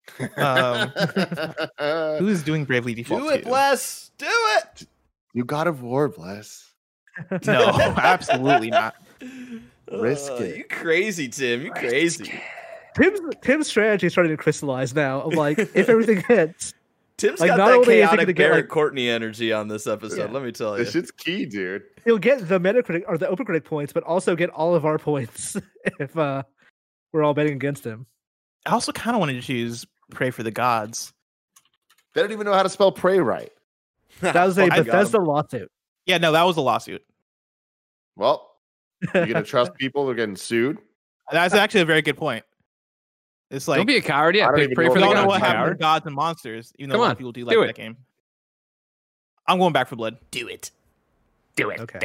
Who is doing Bravely Default 2? Do it, Bless! Do it! You God of War, Bless. No, absolutely not. Risk it. You crazy, Tim. You crazy. Tim's strategy is starting to crystallize now. Of like, if everything hits, Tim's got that chaotic Barrett Courtney energy on this episode. Let me tell you, this shit's key, dude. He'll get the Metacritic or the OpenCritic points, but also get all of our points if we're all betting against him. I also kind of wanted to choose Pray for the Gods. They don't even know how to spell pray right. That was a Bethesda lawsuit. Yeah, no, that was a lawsuit. Well, you're gonna trust people? They're getting sued. That's actually a very good point. It's like, don't be a coward. Yeah, Pray for the Gods. Know what happened to Gods and Monsters, even though a lot of people do like that game. I'm going Back 4 Blood. Do it. Okay.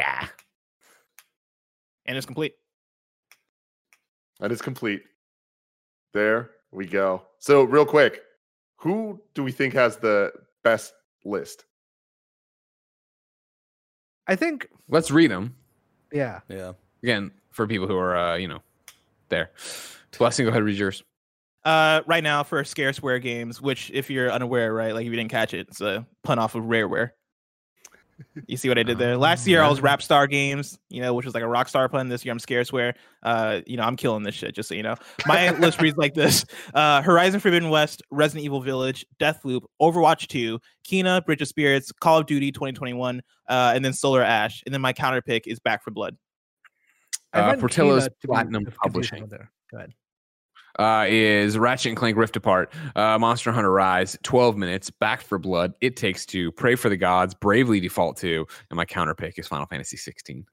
And it's complete. And it's complete. There we go. So real quick, who do we think has the best list? I think. Let's read them. Yeah. Again, for people who are, there. Blessing, go ahead, read yours. Right now for Scarceware games, which if you're unaware, right, like if you didn't catch it, it's a pun off of Rareware. You see what I did there? Last year I was Rapstar Games, which was like a Rockstar pun. This year I'm Scarceware. I'm killing this shit, just so you know. My list reads like this: Horizon Forbidden West, Resident Evil Village, Deathloop, Overwatch 2, Kena, Bridge of Spirits, Call of Duty 2021, and then Solar Ash. And then my counter pick is Back 4 Blood. Portillo's Platinum Publishing. Go ahead. Is Ratchet & Clank Rift Apart, Monster Hunter Rise, 12 minutes, Back 4 Blood, It Takes Two, Pray for the Gods, Bravely Default 2, and my counter pick is Final Fantasy 16.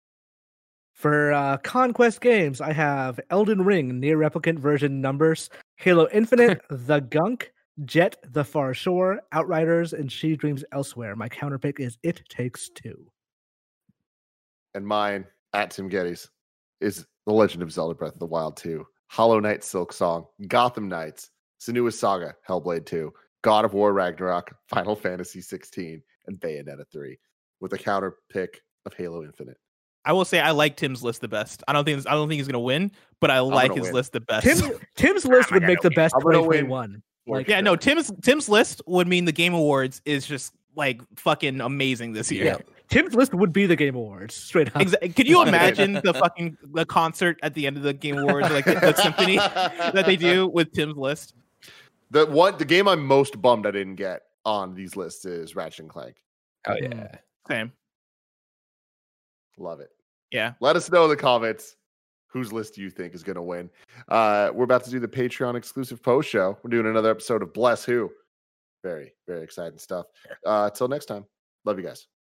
For Conquest games, I have Elden Ring, Near Replicant version numbers, Halo Infinite, The Gunk, Jet, The Far Shore, Outriders, and She Dreams Elsewhere. My counter pick is It Takes Two. And mine, at Tim Geddes, is The Legend of Zelda Breath of the Wild 2. Hollow Knight Silk Song, Gotham Knights, Senua's Saga, Hellblade 2, God of War Ragnarok, Final Fantasy 16, and Bayonetta 3, with a counter pick of Halo Infinite. I will say I like Tim's list the best. I don't think he's gonna win, but I like his list the best. Tim's list would make the best 2021. Tim's list would mean the Game Awards is just like fucking amazing this year. Yeah. Tim's list would be the Game Awards, straight up. Could you imagine the concert at the end of the Game Awards, like the symphony that they do with Tim's list? The game I'm most bummed I didn't get on these lists is Ratchet & Clank. Oh yeah, same. Love it. Yeah. Let us know in the comments whose list do you think is going to win. We're about to do the Patreon exclusive post show. We're doing another episode of Bless Who. Very, very exciting stuff. Till next time. Love you guys.